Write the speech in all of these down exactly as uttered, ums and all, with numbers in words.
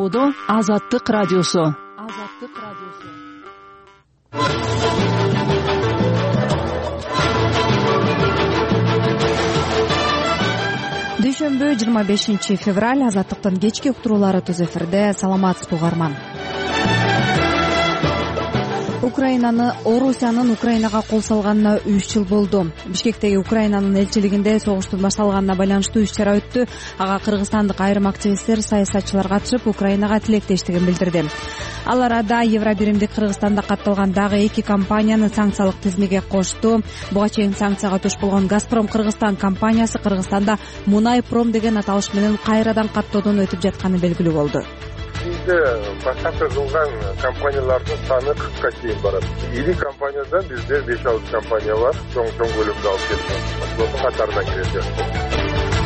Чогуудо Азаттык радиосу. Азаттык радиосу. Дүйшөмбү жыйырма бешинчи февраль Азаттыктын кечки уктуруулары түз эфирде. Саламатсызбы угарман. Украинаны Орусиянын Украинага кол салганына үч жыл болду. Бишкектеги Украинанын элчилигинде согуштун башталганына байланыштуу иш-чара өттү. Ага кыргызстандык айрым активисттер, саясатчылар катышып, Украинага тилектештигин билдирди. Ал арада Евробиримдик Кыргызстанда катталган дагы эки компанияны санкциялык тизмеге кошту. Буга чейин санкцияга туш болгон Газпром Кыргызстан компаниясы Кыргызстанда Мунайпром деген аталыш менен кайрадан каттоодон өтүп жатканы белгилүү болду. Бизде башкача кылган компаниялардын саны кыркка чейин барат. Ири компаниядан бизде беш алты компания бар, чоң-чоң көлөмдө алып келген. Ошонун катарына кирет.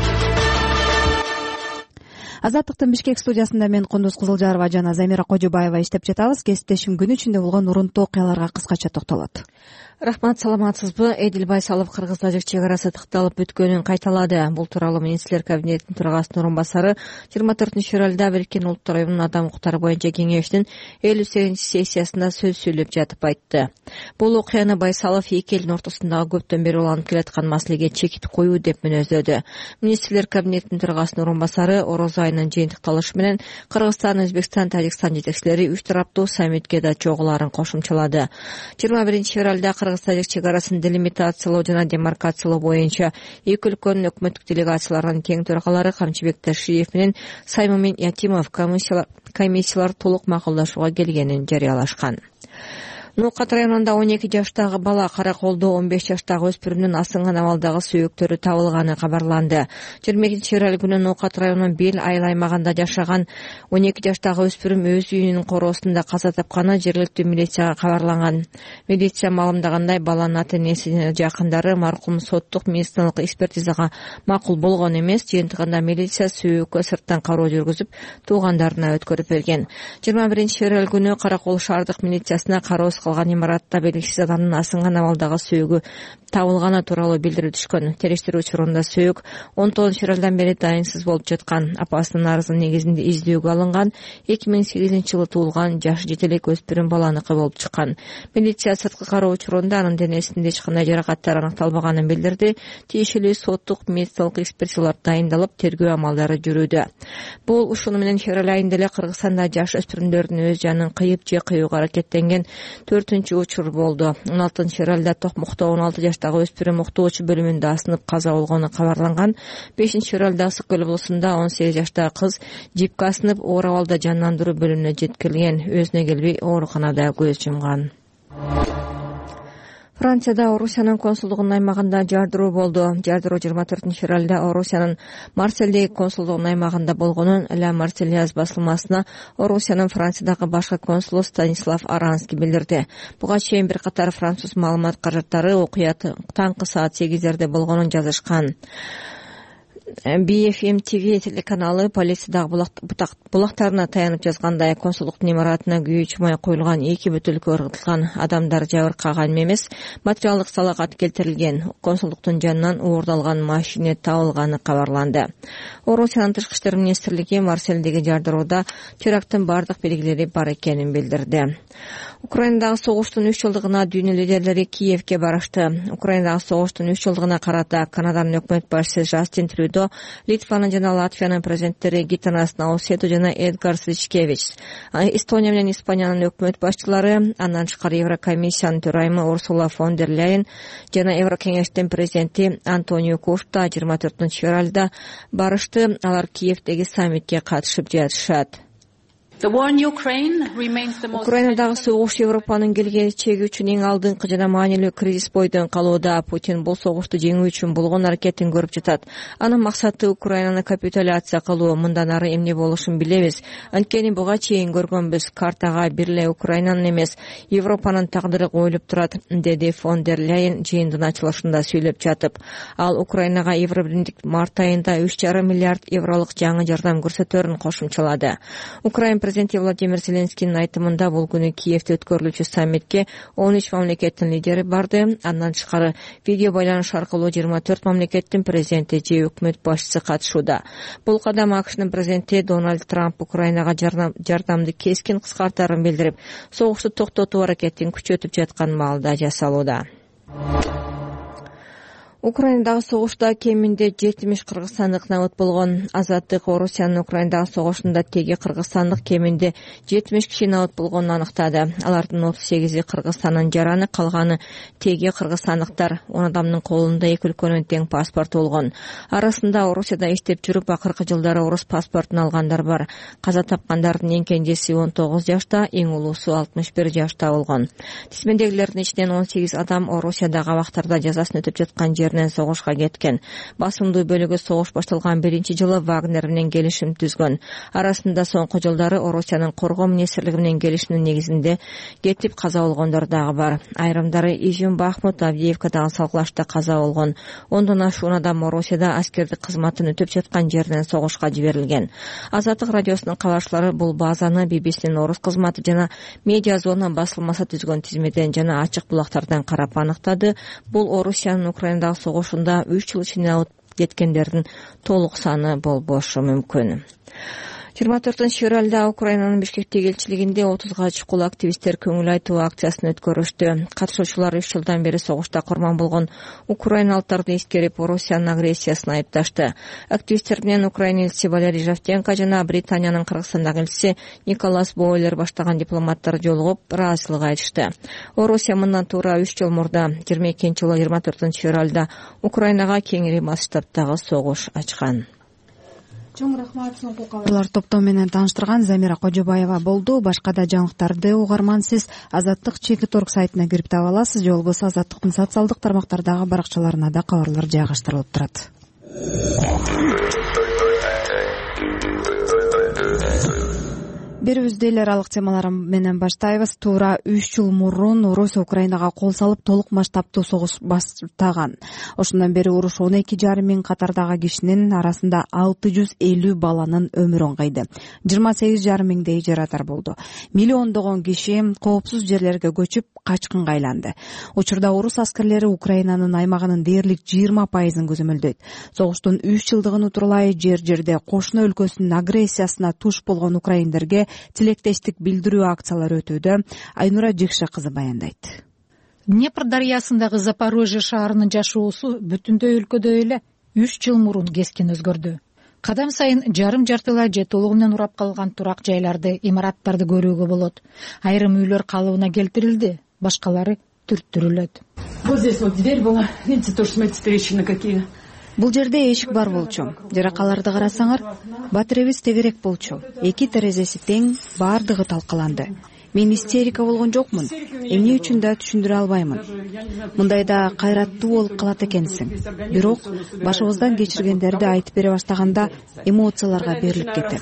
Азаттыктын Бишкек студиясында мен Кондуз Кызылжарова жана Замира Кожобаева иштеп жатабыз. Кесиптешим күн ичинде болгон урунтуу окуяларга кыскача токтолот. Рахмат, саламатсызбы? Эдил Байсалов Кыргыз-Тажик чек арасы тыкталып бүткөнүн кайталады. Бул тууралуу министрлер кабинетинин төрагасынын орун басары жыйырма төртүнчү февралда Бириккен Улуттар Уюмунун адам укуктары боюнча кеңешинин элүү сегизинчи сессиясында сөз сүйлөп жатып айтты. Бул окуяны Байсалов эки элдин ортосундагы көптөн бери уланып келаткан маселеге чекит коюу деп мүнөздөдү. Министрлер кабинетинин төрагасынын орун басары Ороз айынын жыйынтыкталышы менен Кыргызстан, Өзбекстан, Тажикстан жетекчилери үч тараптуу саммитке да чогулаарын кошумчалады. жыйырма биринчи февралда Кыргыз-Тажик чек арасын делимитациялоо жана демаркациялоо боюнча эки өлкөнүн өкмөттүк делегацияларынын тең төрагалары Камчыбек Ташиев менен Саймумин Ятимов комиссиялар толук макулдашууга келгенин жарыялашкан. Нукат районунда он эки жаштагы бала, Караколдо он беш жаштагы өспүрүмдүн асынган абалдагы сөөктөрү табылганы кабарланды. жыйырма экинчи февраль күнү Нукат районунун Бел айыл аймагында жашаган он эки жаштагы өспүрүм өз үйүнүн короосунда каза тапканы жергиликтүү милицияга кабарланган. Милиция маалымдагандай, баланын ата-энеси жана жакындары маркум соттук медициналык экспертизага макул болгон эмес. Жыйынтыгында милиция сөөккө сырттан кароо жүргүзүп, туугандарына өткөрүп берген. жыйырма биринчи февраль күнү Каракол шаардык милициясына кароо калган имаратта белгисиз адамдын асынган абалдагы сөөгү табылганы тууралуу билдирүү түшкөн. Териштирүү учурунда сөөк он тогузунчу февралдан бери дайынсыз болуп жаткан. Апасынын арызынын негизинде издөөгө алынган эки миң сегизинчи жылы туулган жаш жетелек өспүрүм баланыкы болуп чыккан. Милиция сырткы кароо учурунда анын денесинде эч кандай жаракаттар аныкталбаганын билдирди. Тиешелүү соттук медициналык экспертизалар дайындалып, тергөө амалдары жүрүүдө. Бул ушуну менен февраль айында эле Кыргызстанда жаш өспүрүмдөрдүн өз жанын кыйып же кыюуга аракеттенген төртүнчү учур болду. он алтынчы февралда Токмокто он алты жаштагы өспүрүм уктоочу бөлүмүндө асынып каза болгону кабарланган. бешинчи февралда Ысык көл облусунда он сегиз жаштагы кыз жипке асынып оор абалда жандандыруу бөлүмүнө жеткирилген. Өзүнө келбей ооруканада көз жумган. Францияда Орусиянын консулдугунун аймагында жардыруу болду. Жардыруу жыйырма төртүнчү февралда Орусиянын Марсельдеги консулдугунун аймагында болгонун Ла Марсельяз басылмасына Орусиянын Франциядагы башкы консулу Станислав Аранский билдирди. Буга чейин бир катар француз маалымат каражаттары окуя таңкы саат сегиздерде болгонун жазышкан. би эф эм ти ви телеканалы полициядагы булактарына таянып жазгандай, консулдуктун имаратына күйүү чумай коюлган эки бөтөлкө ыргытылган. Адамдар жабыркаган эмес, материалдык салакат келтирилген. Консулдуктун жанынан уурдалган машина табылганы кабарланды. Орусиянын тышкы иштер министрлиги Марсельдеги жардырууда теракттын бардык белгилери бар экенин билдирди. Украинадагы согуштун үч жылдыгына дүйнө лидерлери Киевке барышты. Украинадагы согуштун үч жылдыгына карата Канаданын өкмөт башчысы Жастин Трюдо, Литванын жана Латвиянын президенттери Гитанас Наусету жана Эдгар Сичкевич, Эстония менен Испаниянын өкмөт башчылары, андан тышкары Еврокомиссиянын төрайымы Урсула фон дер Ляйен жана Еврокеңештин президенти Антонио Кошта жыйырма төртүнчү февралда барышты. Алар Киевдеги саммитке катышып жатышат. Украинадагы согуш Европанын келечеги үчүн эң алдыңкы жана маанилүү кризис бойдон калууда. Путин бул согушту жеңүү үчүн болгон аракетин көрүп жатат. Анын максаты Украинаны капитуляция кылуу. Мындан ары эмне болушун билебиз. Анткени буга чейин көргөнбүз. Картага бир эле Украинанын эмес, Европанын тагдыры коюлуп турат, деди фон дер Ляйен жыйындын ачылышында сүйлөп жатып. Ал Украинага Евробиримдик март айында үч жарым миллиард евролук жаңы жардам көрсөтөрүн кошумчалады. Украин президенти Владимир Зеленскийдин айтымында бул күнү Киевде өткөрүлүүчү саммитке он үч мамлекеттин лидери барды. Андан тышкары видео байланыш аркылуу жыйырма төрт мамлекеттин президенти же өкмөт башчысы катышууда. Бул кадам АКШнын президенти Дональд Трамп Украинага жардамды кескин кыскартаарын билдирип, согушту токтотуу аракетин күчөтүп жаткан маалда жасалууда. Украинадагы согушта кеминде жетимиш кыргызстандык набыт болгон. Азаттык Орусиянын Украинадагы согушунда теги кыргызстандык кеминде жетимиш киши набыт болгонун аныктады. Алардын отуз сегизи Кыргызстандын жараны, калганы теги кыргызстандыктар. он адамдын колунда эки өлкөнүн тең паспорту болгон. Арасында Орусияда иштеп жүрүп, акыркы жылдары орус паспортун алгандар бар. Каза тапкандардын эң кенжеси он тогуз жашта, эң улуусу алтымыш бир жашта болгон. Тизмедегилердин ичинен он сегиз адам Орусиядагы абактарда жазасын өтүп жаткан жер согушка кеткен. Басымдуу бөлүгү согуш башталган биринчи жылы Вагнер менен келишим түзгөн. Арасында соңку жылдары Орусиянын коргоо министрлиги менен келишимдин негизинде кетип каза болгондор дагы бар. Айрымдары Ижим, Бахмут, Авдеевкадагы салгылашта каза болгон. Ондон ашуун адам Орусияда аскердик кызматын өтүп жаткан жеринен согушка жиберилген. Азаттык радиосунун кабарчылары бул базаны би би синин орус кызматы жана Медиа Зона басылмасы түзгөн тизмеден жана ачык булактардан карап аныктады. Бул Орусиянын Украинадагы согушунда үч жыл ичинде алып кеткендердин толук саны болбошу мүмкүн. жыйырма төртүнчү февралда Украинанын Бишкектеги элчилигинде отузга чукул активисттер көңүл айтуу акциясын өткөрүштү. Катышуучулар үч жылдан бери согушта курман болгон украиналыктарды эскерип, Орусиянын агрессиясын айыпташты. Активисттер менен Украина элчиси Валерий Жавтенко жана Британиянын Кыргызстандагы элчиси Николас Бойлер баштаган дипломаттар жолугуп, ыраазычылык айтышты. Орусия мындан туура үч жыл мурда жыйырма экинчи жылы жыйырма төртүнчү февралда Украинага кеңири масштабтагы согуш ачкан. Чоң рахмат. Соңку кабарлар топтоо менен тааныштырган Замира Кожобаева болду. Башка да жаңылыктарды угарман сиз Азаттык чекит точка орг сайтына кирип таба аласыз, же болбосо Азаттыктын социалдык тармактардагы баракчаларына да кабарлар жайгаштырылып турат. Берүүбүздө эл аралык темалар менен баштайбыз. Туура үч жыл мурун Орусия Украинага кол салып, толук масштабтуу согуш баштаган. Ошондон бери уруш он эки жарым миң катардагы кишинин арасында алты жүз элүү баланын өмүрүн кыйды. жыйырма сегиз жарым миңдей жарадар болду. Миллиондогон киши коопсуз жерлерге көчүп, качкынга айланды. Учурда орус аскерлери Украинанын аймагынын дээрлик жыйырма пайызын көзөмөлдөйт. Согуштун үч жылдыгын утурлай жер-жерде кошуна өлкөсүнүн агрессиясына туш болгон украиндерге тилектештик билдирүү акциялары өтүүдө. Айнура Жикша кызы баяндайт. Днепр дарыясындагы Запорожье шаарынын жашоосу бүтүндөй өлкөдө эле үч жыл мурун кескин өзгөрдү. Кадам сайын жарым жартылай же толугу менен урап калган турак жайларды, имараттарды көрүүгө болот. Айрым үйлөр калыбына келтирилди, башкалары түрттүрүлөт. Вот здесь вот дверь была, видите, тоже смотрите, трещины какие. Бул жерде эшик бар болчу. Жаракаларды карасаңар, батиребиз тегерек болчу. Эки терезеси тең, баардыгы талкаланды. Мен истерика болгон жокмун. Эмне үчүн да түшүндүрө албаймын. Мындайда кайраттуу болуп калат экенсиң. Бирок башыбыздан кечиргендерди айтып бере баштаганда эмоцияларга берилип кетем.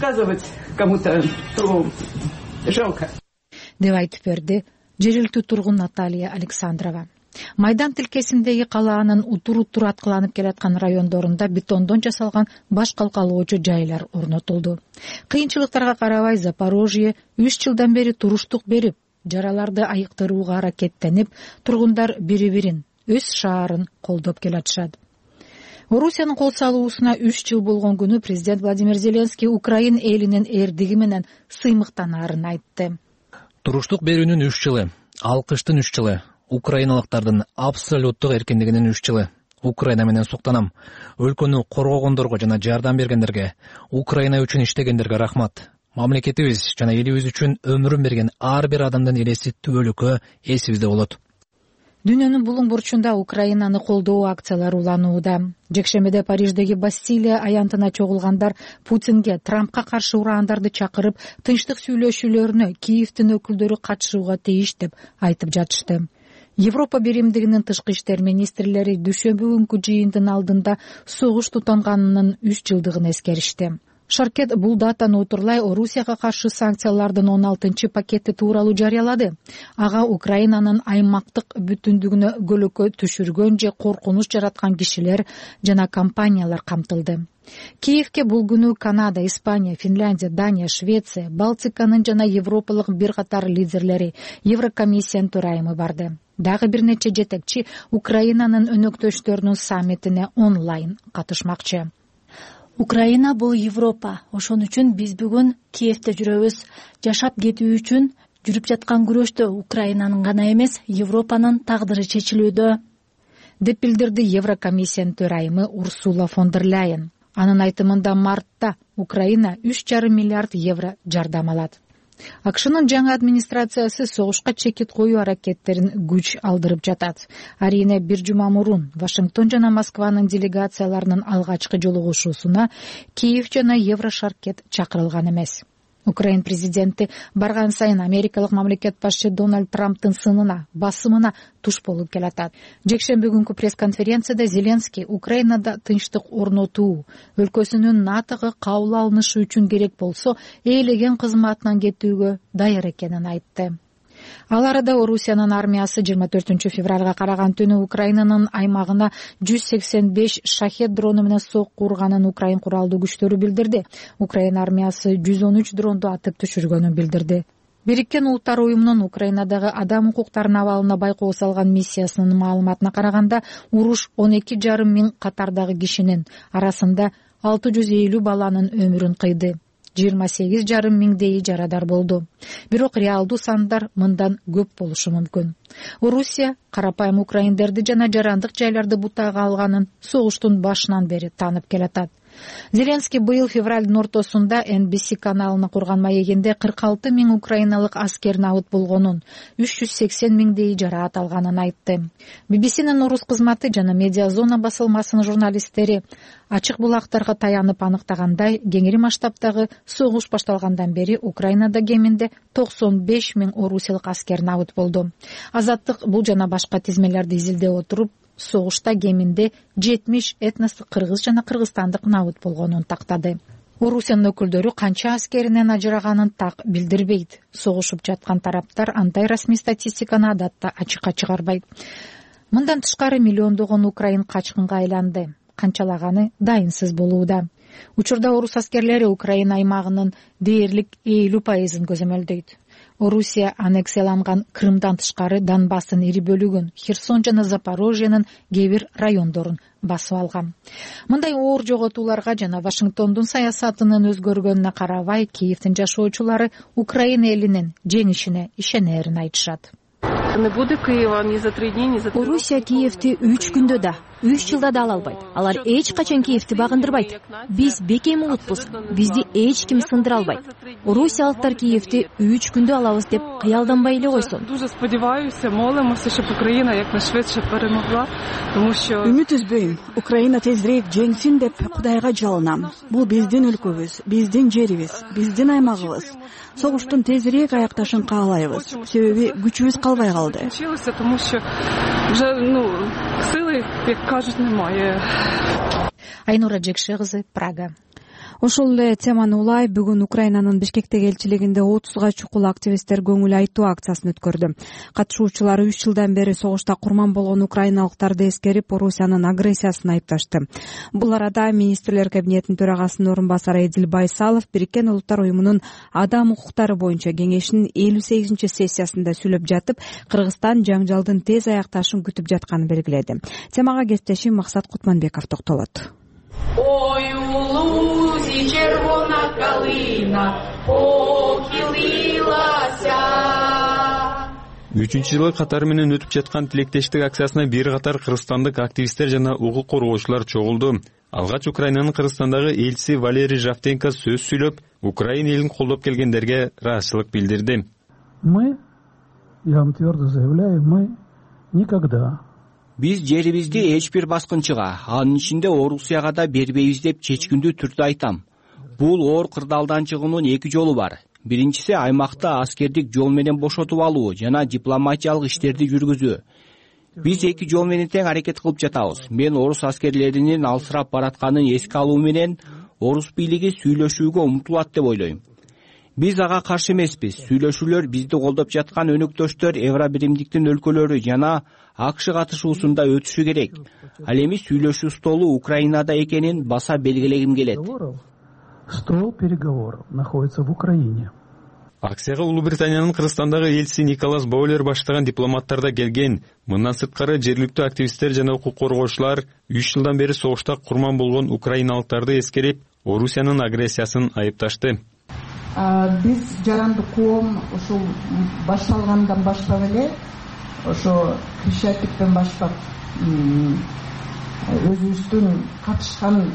Деп айтып берди жергиликтүү тургун Наталья Александрова. Майдан тилкесиндеги калаанын утур-утур аткыланып келаткан райондорунда бетондон жасалган баш калкалоочу жайлар орнотулду. Кыйынчылыктарга карабай Запорожье үч жылдан бери туруштук берип, жараларды айыктырууга аракеттенип, тургундар бири-бирин, өз шаарын колдоп келатышат. Орусиянын кол салуусуна үч жыл болгон күнү президент Владимир Зеленский Украин элинин эрдиги менен сыймыктанаарын айтты. Туруштук берүүнүн үч жылы, алкыштын үч жылы, украиналыктардын абсолюттук эркиндигинин үч жылы. Украина менен суктанам. Өлкөнү коргогондорго жана жардам бергендерге, Украина үчүн иштегендерге рахмат. Мамлекетибиз жана элибиз үчүн өмүрүн берген ар бир адамдын элеси түбөлүккө эсибизде болот. Дүйнөнүн булуң бурчунда Украинаны колдоо акциялары уланууда. Жекшембиде Париждеги Бастилия аянтына чогулгандар Путинге, Трампка каршы ураандарды чакырып, тынчтык сүйлөшүүлөрүнө Киевдин өкүлдөрү катышууга тийиш деп айтып жатышты. Европа биримдигинин тышкы иштер министрлери дүйшөмбү күнкү жыйындын алдында согуш тутанганынын үч жылдыгын эскеришти. Шаркет бул датаны утурлай Орусияга каршы санкциялардын он алтынчы пакети тууралуу жарыялады. Ага Украинанын аймактык бүтүндүгүнө көлөкө түшүргөн же коркунуч жараткан кишилер жана компаниялар камтылды. Киевке бул күнү Канада, Испания, Финляндия, Дания, Швеция, Балтиканын жана европалык бир катар лидерлери, Еврокомиссиянын төрайымы барды. Дагы бир нече жетекчи Украинанын өнөктөштөрүнүн саммитине онлайн катышмакчы. Украина бул Европа. Ошон үчүн биз бүгүн Киевте жүрөбүз. Жашап кетүү үчүн жүрүп жаткан күрөштө Украинанын гана эмес, Европанын тагдыры чечилүүдө, деп билдирди Еврокомиссиянын төрайымы Урсула фон дер Ляйен. Анын айтымында мартта Украина үч жарым миллиард евро жардам алат. АКШнын жаңы администрациясы согушка чекит коюу аракеттерин күч алдырып жатат. Арийне бир жума мурун Вашингтон жана Москванын делегацияларынын алгачкы жолугушуусуна Киев жана Еврошаркет чакырылган эмес. Украин президенти барган сайын америкалык мамлекет башчы Дональд Трамптын сынына, басымына туш болуп келатат. Жекшемби күнкү пресс-конференцияда Зеленский Украинада тынчтык орнотуу, өлкөсүнүн НАТОго кабыл алынышы үчүн керек болсо ээлеген кызматынан кетүүгө даяр экенин айтты. Ал арада Орусиянын армиясы жыйырма төртүнчү февралга караган түнү Украинанын аймагына жүз сексен беш шахет дрону менен сокку урганын Украин куралдуу күчтөрү билдирди. Украин армиясы жүз он үч дронду атып түшүргөнүн билдирди. Бириккен Улуттар уюмунун Украинадагы адам укуктарынын абалына байкоо салган миссиясынын маалыматына караганда, уруш он эки жарым миң катардагы кишинин арасында алты жүз элүү баланын өмүрүн кыйды. жыйырма сегиз жарым миңдейи жарадар болду. Бирок реалдуу сандар мындан көп болушу мүмкүн. Орусия карапайым украиндерди жана жарандык жайларды бутага алганын согуштун башынан бери таанып келатат. Зеленский быйыл февралдын ортосунда Эн Би Си каналына курган маегинде кырк алты миң украиналык аскер набыт болгонун, үч жүз сексен миңдейи жараат алганын айтты. Би Би Синин орус кызматы жана Медиа Зона басылмасынын журналисттери ачык булактарга таянып аныктагандай, кеңири масштабтагы согуш башталгандан бери Украинада кеминде токсон беш миң орусиялык аскер набыт болду. Азаттык бул жана башка тизмелерди изилдеп отуруп, согушта кеминде жетимиш этностук кыргыз жана кыргызстандык набыт болгонун тактады. Орусиянын өкүлдөрү канча аскеринен ажыраганын так билдирбейт. Согушуп жаткан тараптар андай расмий статистиканы адатта ачыкка чыгарбайт. Мындан тышкары миллиондогон украин качкынга айланды. Канчалаганы дайынсыз болууда. Учурда орус аскерлери Украина аймагынын дээрлик элүү пайызын көзөмөлдөйт. Орусия аннексияланган Крымдан тышкары Донбасстын ири бөлүгүн, Херсон жана Запорожьенин кээ бир райондорун басып алган. Мындай оор жоготууларга жана Вашингтондун саясатынын өзгөргөнүнө карабай, Киевдин жашоочулары Украина элинин жеңишине ишенерин айтышат. Орусия Киевти үч күндө да, үч жылда да ала албайт. Алар эч качан Киевти багындырбайт. Биз бекем улутпуз, бизди эч ким сындыра албайт. Орусиялыктар Киевти үч күндө алабыз деп кыялданбай эле койсун. Үмүт үзбөйм. Украина тезирээк жеңсин деп Кудайга жалынам. Бул биздин өлкөбүз, биздин жерибиз, биздин аймагыбыз. Согуштун тезирээк аякташын каалайбыз. Себеби күчүбүз калбай калды. Айнура Жекше кызы, Прага. Ошол эле теманы улай бүгүн Украинанын Бишкектеги элчилигинде отузга чукул активисттер көңүл айтуу акциясын өткөрдү. Катышуучулар үч жылдан бери согушта курман болгон украиналыктарды эскерип, Орусиянын агрессиясын айыпташты. Бул арада министрлер кабинетинин төрагасынын орун басары Эдил Байсалов Бириккен Улуттар уюмунун адам укуктары боюнча кеңешинин элүү сегизинчи сессиясында сүйлөп жатып, Кыргызстан жаңжалдын тез аякташын күтүп жатканын белгиледи. Темага кесиптешим Максат Кутманбеков токтолот. Ой, у лузі червона калина похилилася. Үчүнчү жылы катары менен өтүп жаткан тилектештик акциясына бир катар кыргызстандык активисттер жана укук коргоочулар чогулду. Алгач Украинанын Кыргызстандагы элчиси Валерий Жавтенко сөз сүйлөп, Украина элин колдоп келгендерге ыраазычылык билдирди. Мы, я вам твердо заявляю, мы никогда Биз жерибизди эч бир баскынчыга, анын ичинде Орусияга да бербейбиз деп чечкиндүү түрдө айтам. Бул оор кырдаалдан чыгуунун эки жолу бар. Биринчиси аймакта аскердик жол менен бошотуп алуу жана дипломатиялык иштерди жүргүзүү. Биз эки жол менен тең аракет кылып жатабыз. Мен орус аскерлеринин алсырап баратканын эске алуу менен орус бийлиги сүйлөшүүгө умтулат деп ойлойм. Биз ага каршы эмеспиз. Сүйлөшүүлөр бизди колдоп жаткан өнөктөштөр Евробиримдиктин өлкөлөрү жана АКШ катышуусунда өтүшү керек. Ал эми сүйлөшүү столу Украинада экенин баса белгилегим келет. Стол переговоров находится в Украине. Акцияга Улуу Британиянын Кыргызстандагы элчиси Николас Боулер баштаган дипломаттар да келген. Мындан сырткары жергиликтүү активисттер жана укук коргоочулар үч жылдан бери согушта курман болгон украиналыктарды эскерип, Орусиянын агрессиясын айыпташты. Биз жаранды коом ушул башталгандан баштап эле ошо Крещатиктен баштап өзүбүздүн катышкан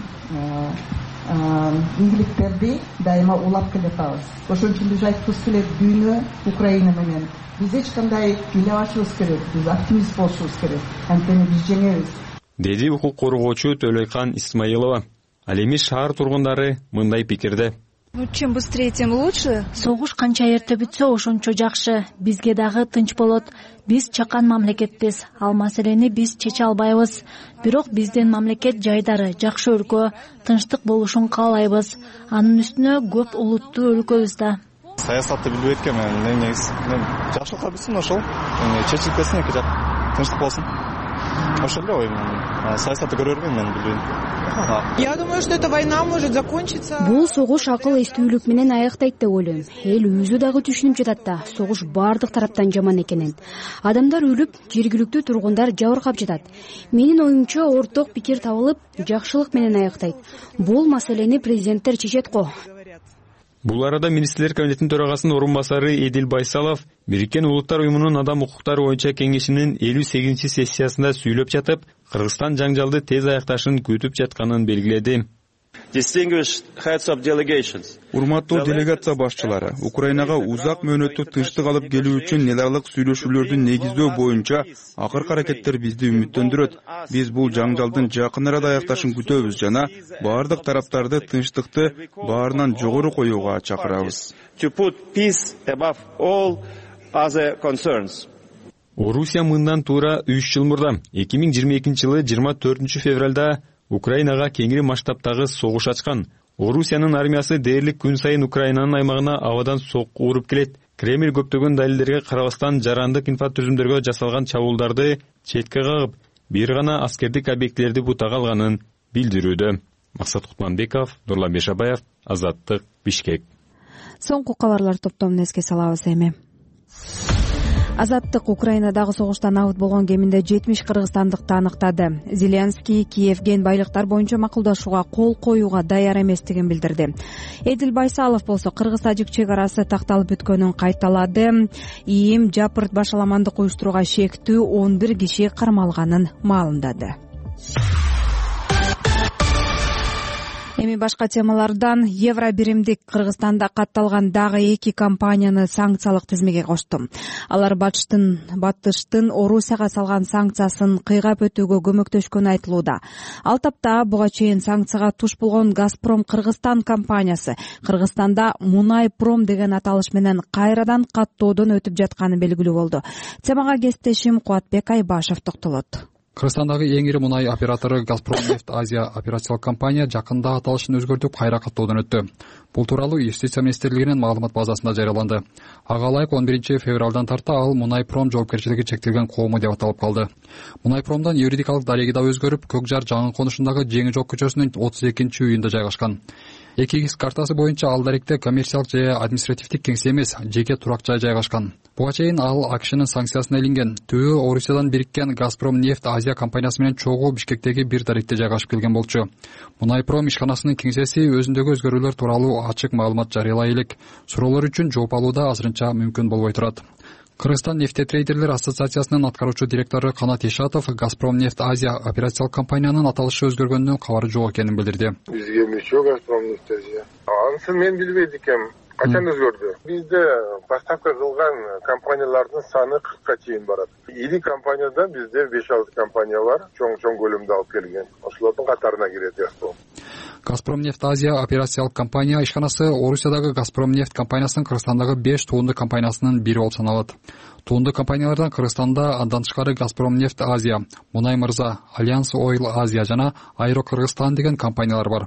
ийгиликтерди дайыма улап келатабыз. Ошон үчүн биз айткыбыз келет, дүйнө Украина менен. Биз эч кандай ыйлабашыбыз керек, биз оптимист болушубуз керек. Анткени биз жеңебиз. Деди укук коргоочу Төлөйкан Исмаилова. Ал эми шаар тургундары мындай пикирде. Ну, чем быстрее, тем лучше. Согуш канча эрте бүтсө, ошончо жакшы. Бизге дагы тынч болот. Биз чакан мамлекетпиз. Ал маселени биз чече албайбыз. Бирок биздин мамлекет жайдары, жакшы өлкө, тынчтык болушун каалайбыз. Анын үстүнө көп улуттуу өлкөбүз да. Саясатты билбейт экенм мен. Негизи мен жакшылыкка билсин ошол. Чечилип кетсин эки жак. Тынчтык болсун. Ошол эле оюм. Саясатты көрөрмүн мен, билбейм. Я думаю, что эта война может закончиться. Бул согуш акыл эстүүлүк менен аяктайт деп ойлойм. Эл өзү дагы түшүнүп жатат да, согуш бардык тараптан жаман экенин. Адамдар өлүп, жергиликтүү тургундар жабыркап жатат. Менин оюмча орток пикир табылып, жакшылык менен аяктайт. Бул маселени президенттер чечет го. Бул арада Министрлер комитетинин төрагасынын орун басары Эдил Байсалов Бириккен Улуттар уюмунун Адам укуктары боюнча кеңешинин элүү сегизинчи сессиясында сүйлөп жатып, Кыргызстан жаңжалды тез аякташын күтүп жатканын белгиледи. Урматтуу делегация башчылары, Украинага узак мөөнөттүк тынчтык алып келүү үчүн эл аралык сүйлөшүүлөрдү негиздөө боюнча акыркы аракеттер бизди үмүттөндүрөт. Биз бул жаңжалдын жакын арада аякташын күтөбүз жана бардык тараптарды тынчтыкты баарынан жогору коюуга чакырабыз. Орусия мындан туура үч жыл мурда эки миң жыйырма экинчи жылы жыйырма төртүнчү февралда Украинага кеңири масштабтагы согуш ачкан. Орусиянын армиясы дээрлик күн сайын Украинанын аймагына абадан сокку уруп келет. Кремль көптөгөн далилдерге карабастан жарандык инфратүзүмдөргө жасалган чабуулдарды четке кагып, бир гана аскердик объектилерди бутага алганын билдирүүдө. Максат Кутманбеков, Нурлан Бешабаев, Азаттык, Бишкек. Соңку кабарлар топтомун эске салабыз эми. Азаттык Украинадагы согуштан абыт болгон кеминде жетимиш кыргызстандыкты аныктады. Зеленский Киевген байлыктар боюнча макулдашууга кол коюуга даяр эместигин билдирди. Эдил Байсалов болсо кыргыз-тажик чек арасы такталып бүткөнүн кайталады. ИИМ жапырт башаламандык уюштурууга шектүү он бир киши кармалганын маалымдады. Эми башка темалардан Евробиримдик Кыргызстанда катталган дагы эки компанияны санкциялык тизмеге кошту. Алар батыштын батыштын Орусияга салган санкциясын кыйгап өтүүгө көмөктөшкөнү айтылууда. Ал тапта буга чейин санкцияга туш болгон Газпром Кыргызстан компаниясы Кыргызстанда Мунайпром деген аталыш менен кайрадан каттоодон өтүп жатканы белгилүү болду. Темага кесиптешим Кубатбек Айбашев токтолот. Кыргызстандагы эң ири мунай оператору Газпромнефть Азия операциялык компания жакында аталышын өзгөртүп кайра каттоодон өттү. Бул тууралуу Юстиция министрлигинин маалымат базасында жарыяланды. Ага ылайык он биринчи февралдан тарта ал Мунайпром жоопкерчилиги чектелген коому деп аталып калды. Мунайпромдон юридикалык дареги да өзгөрүп, Көк жар жаңы конушундагы Жеңи жок көчөсүнүн отуз экинчи үйүндө жайгашкан. эки икс картасы боюнча ал даректе коммерциялык же административдик кеңсе эмес, жеке турак жай жайгашкан. Буга чейин ал АКШнын санкциясына илинген. Түбү Орусиядан Бириккен Газпромнефть Азия компаниясы менен чогуу Бишкектеги бир даректе жайгашып келген болчу. Мунайпром ишканасынын кеңсеси өзүндөгү өзгөрүүлөр тууралуу ачык маалымат жарыялай элек. Суроолор үчүн жооп алууда азырынча мүмкүн болбой турат. Кыргызстан нефтетрейдерлер ассоциациясынын аткаруучу директору Канат Ишатов Газпромнефть Азия операциялык компаниянын аталышы өзгөргөнүнөн кабары жок экенин билдирди. Бизге эмче Газпромнефть Азия. Анысын мен билбейт экенмин. Качан өзгөрдү? Бизде поставка кылган компаниялардын саны кыркка чейин барат. Ири компанияда бизде беш алты компания бар, чоң-чоң көлөмдө алып келген. Ошолордун катарына кирет Газпром. Газпромнефть Азия операциялык компания ишканасы Орусиядагы Газпромнефть компаниясынын Кыргызстандагы беш туунду компаниясынын бири болуп саналат. Туунду компаниялардан Кыргызстанда андан тышкары Газпромнефть Азия, Мунай Мырза, Альянс Ойл Азия жана Аэро Кыргызстан деген компаниялар бар.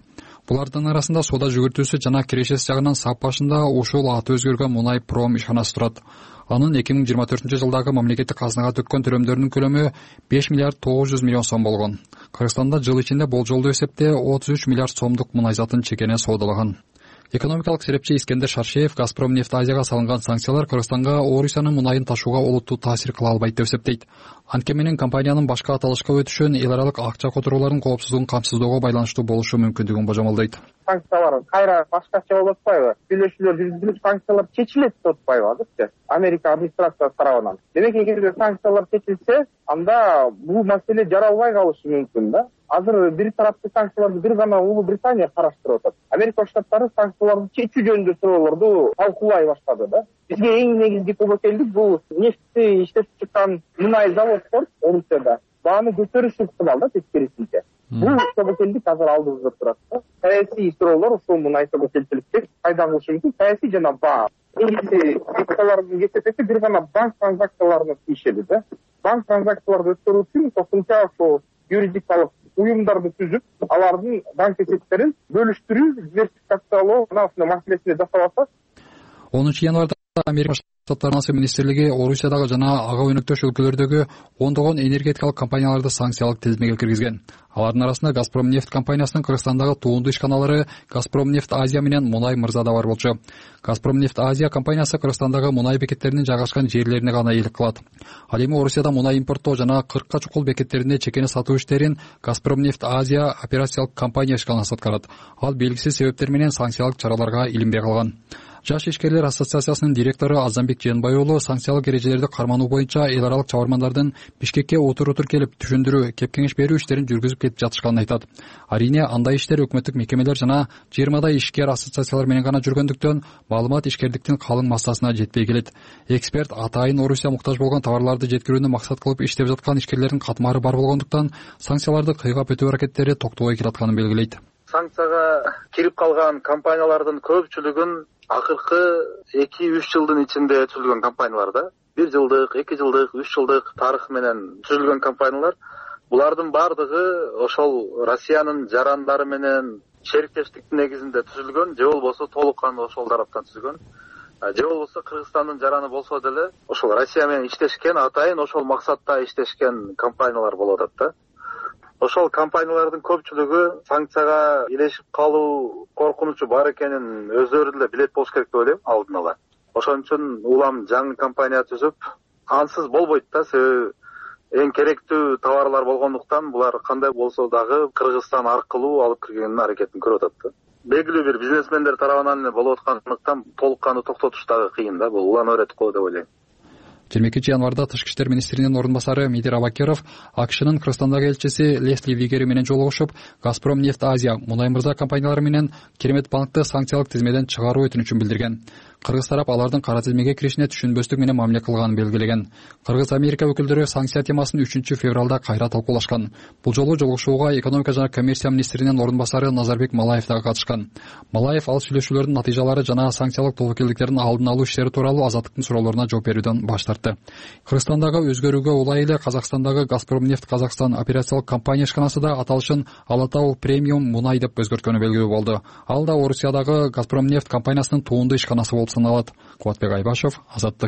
Булардын арасында соода жүгүртүүсү жана кирешеси жагынан сап башында ушул аты өзгөргөн Мунай Пром ишканасы турат. Анын эки миң жыйырма төртүнчү жылдагы мамлекеттик казынага төккөн төлөмдөрүнүн көлөмү беш миллиард тогуз жүз миллион сом болгон. Кыргызстанда жыл ичинде болжолдуу эсепте отуз үч миллиард сомдук мунай затын чекене соодалаган. Экономикалык серепчи Искендер Шаршеев Газпромнефть Азияга салынган санкциялар Кыргызстанга Орусиянын мунайын ташууга олуттуу таасир кыла албайт деп эсептейт. Анткени менен компаниянын башка аталышка өтүшүн эл аралык акча которуулардын коопсуздугун камсыздоого байланыштуу болушу мүмкүндүгүн божомолдойт. Санкциялар кайра башкача болуп атпайбы? Сүйлөшүүлөр жүргүзүлүп, санкциялар чечилет деп атпайбы азырчы? Америка администрациясы тарабынан. Демек эгерде санкциялар чечилсе, анда бул маселе жаралбай калышы мүмкүн да. Азыр бир тараптуу санкцияларды бир гана Улуу Британия караштырып атат. Америка Штаттары санкцияларды чечүү жөнүндө суроолорду талкуулай баштады да. Бизге эң негизги тобокелдик бул нефтти иштеп чыккан мунай заводдор Орусияда бааны көтөрүш ыктымал да тескерисинче. Бул тобокелдик азыр алдыбызда турат да. Саясий суроолор ушул мунай тобокелчиликке пайда кылышы мүмкүн, саясий жана баа. Негизи экологиялардын кесепети бир гана банк транзакцияларына тийишели да. Банк транзакцияларды өткөрүү үчүн кошумча ошол юридикалык уюмдарды түзүп, алардын банк эсептерин бөлүштүрүү, диверсификациялоо мына маселесине жасап атат. онунчу январда Америка Штаттарынын министрлиги Орусиядагы жана ага өнөктөш өлкөлөрдөгү ондогон энергетикалык компанияларды санкциялык тизмеге киргизген. Алардын арасында Газпромнефть компаниясынын Кыргызстандагы туунду ишканалары Газпромнефть Азия менен Мунай Мырза да бар болчу. Газпромнефть Азия компаниясы Кыргызстандагы мунай бекеттеринин жайгашкан жерлерине ганаээлик кылат. Ал эми Орусияда мунай импорттоо жана кыркка чукул бекеттерине чекене сатуу иштерин Газпромнефть Азия операциялык компания ишканасы аткарат. Ал белгисиз себептер менен санкциялык чараларга илинбей калган. Жаш ишкерлер ассоциациясынын директору Азамбек Жээнбай уулу санкциялык эрежелерди кармануу боюнча эл аралык чабармандардын Бишкекке отур-отур келип түшүндүрүү, кеп-кеңеш берүү иштерин жүргүзүп кетип жатышканын айтат. Арине андай иштер өкмөттүк мекемелер жана жыйырмадай ишкер ассоциациялар менен гана жүргөндүктөн маалымат ишкердиктин калың массасына жетпей келет. Эксперт атайын Орусия муктаж болгон товарларды жеткирүүнү максат кылып иштеп жаткан ишкерлердин катмары бар болгондуктан санкцияларды кыйгап өтүү аракеттери токтобой келатканын белгилейт. Санкцияга кирип калган компаниялардын көпчүлүгүн акыркы эки үч жылдын ичинде түзүлгөн компаниялар да. бир жылдык, эки жылдык, үч жылдык тарых менен түзүлгөн компаниялар. Булардын бардыгы ошол Россиянын жарандары менен шериктештиктин негизинде түзүлгөн, же болбосо толук кандуу ошол тараптан түзүлгөн. Же болбосо Кыргызстандын жараны болсо деле ошол Россия менен иштешкен, атайын ошол максатта иштешкен компаниялар болуп атат да. Ошол компаниялардын көпчүлүгү санкцияга илешип калуу коркунучу бар экенин өздөрү деле билет болуш керек деп ойлойм алдын ала. Ошон үчүн улам жаңы компания түзүп, ансыз болбойт да, себеби эң керектүү товарлар болгондуктан булар кандай болсо дагы Кыргызстан аркылуу алып киргенин аракетин көрүп атат да. Белгилүү бир бизнесмендер тарабынан эле болуп аткандыктан толук кандуу токтотуш дагы кыйын да, бул улам өйрөтүп коет деп ойлойм. жыйырма экинчи январда Тышкы иштер министринин орун басары Мидир Абакеров АКШнын Кыргызстандагы элчиси Лесли Вигери менен жолугушуп, Газпромнефть Азия, Мунай Мырза компаниялары менен Керемет банкты санкциялык тизмеден чыгаруу өтүнүчүн билдирген. Кыргыз тарап алардын кара тизмеге киришине түшүнбөстүк менен мамиле кылганын белгилеген. Кыргыз Америка өкүлдөрү санкция темасын үчүнчү февралда кайра талкуулашкан. Бул жолу жолугушууга экономика жана коммерция министринин орун басары Назарбек Малаев дагы катышкан. Малаев ал сүйлөшүүлөрдүн натыйжалары жана санкциялык тобокелдиктердин алдын алуу иштери тууралуу Азаттыктын суроолоруна жооп берүүдөн баш тартты. Кыргызстандагы өзгөрүүгө улай эле Казакстандагы Газпромнефть Казакстан операциялык компания ишканасы да аталышын Ала Тау премиум мунай деп өзгөрткөнү белгилүү болду. Ал да Орусиядагы Газпромнефть компаниясынын туунду ишканасы болуп саналат. Кубатбек Айбашев, Азаттык.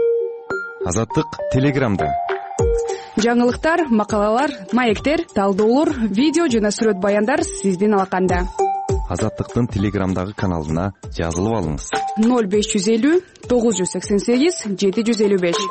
Азаттык Телеграмда. Жаңылыктар, макалалар, маектер, талдоолор, видео жана сүрөт баяндар сиздин алаканда. Азаттыктын Телеграмдагы каналына жазылып алыңыз. ноль беш жүз элүү тогуз жүз сексен сегиз жети жүз элүү беш.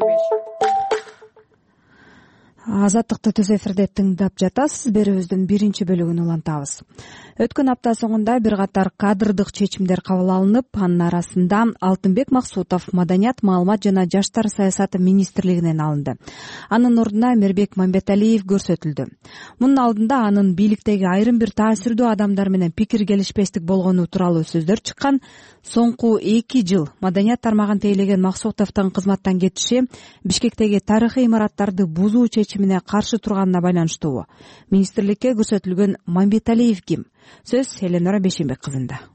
Азаттыкты түз эфирде тыңдап жатасыз. Берүүбүздүн биринчи бөлүгүн улантабыз. Өткөн апта соңунда бир катар кадрдык чечимдер кабыл алынып, анын арасында Алтынбек Максутов Маданият, маалымат жана жаштар саясаты министрлигинен алынды. Анын ордуна Мирбек Мамбеталиев көрсөтүлдү. Мунун алдында анын бийликтеги айрым бир таасирдүү адамдар менен пикир келишпестик болгону тууралуу сөздөр чыккан. Соңку эки жыл Маданият тармагын тейлеген Максутовдун кызматтан кетиши Бишкектеги тарыхый имараттарды бузуу чечимине каршы турганына байланыштуу. Министрликке көрсөтүлгөн Мамбеталиев ким? Сөз Эленора Бешенбек кызында.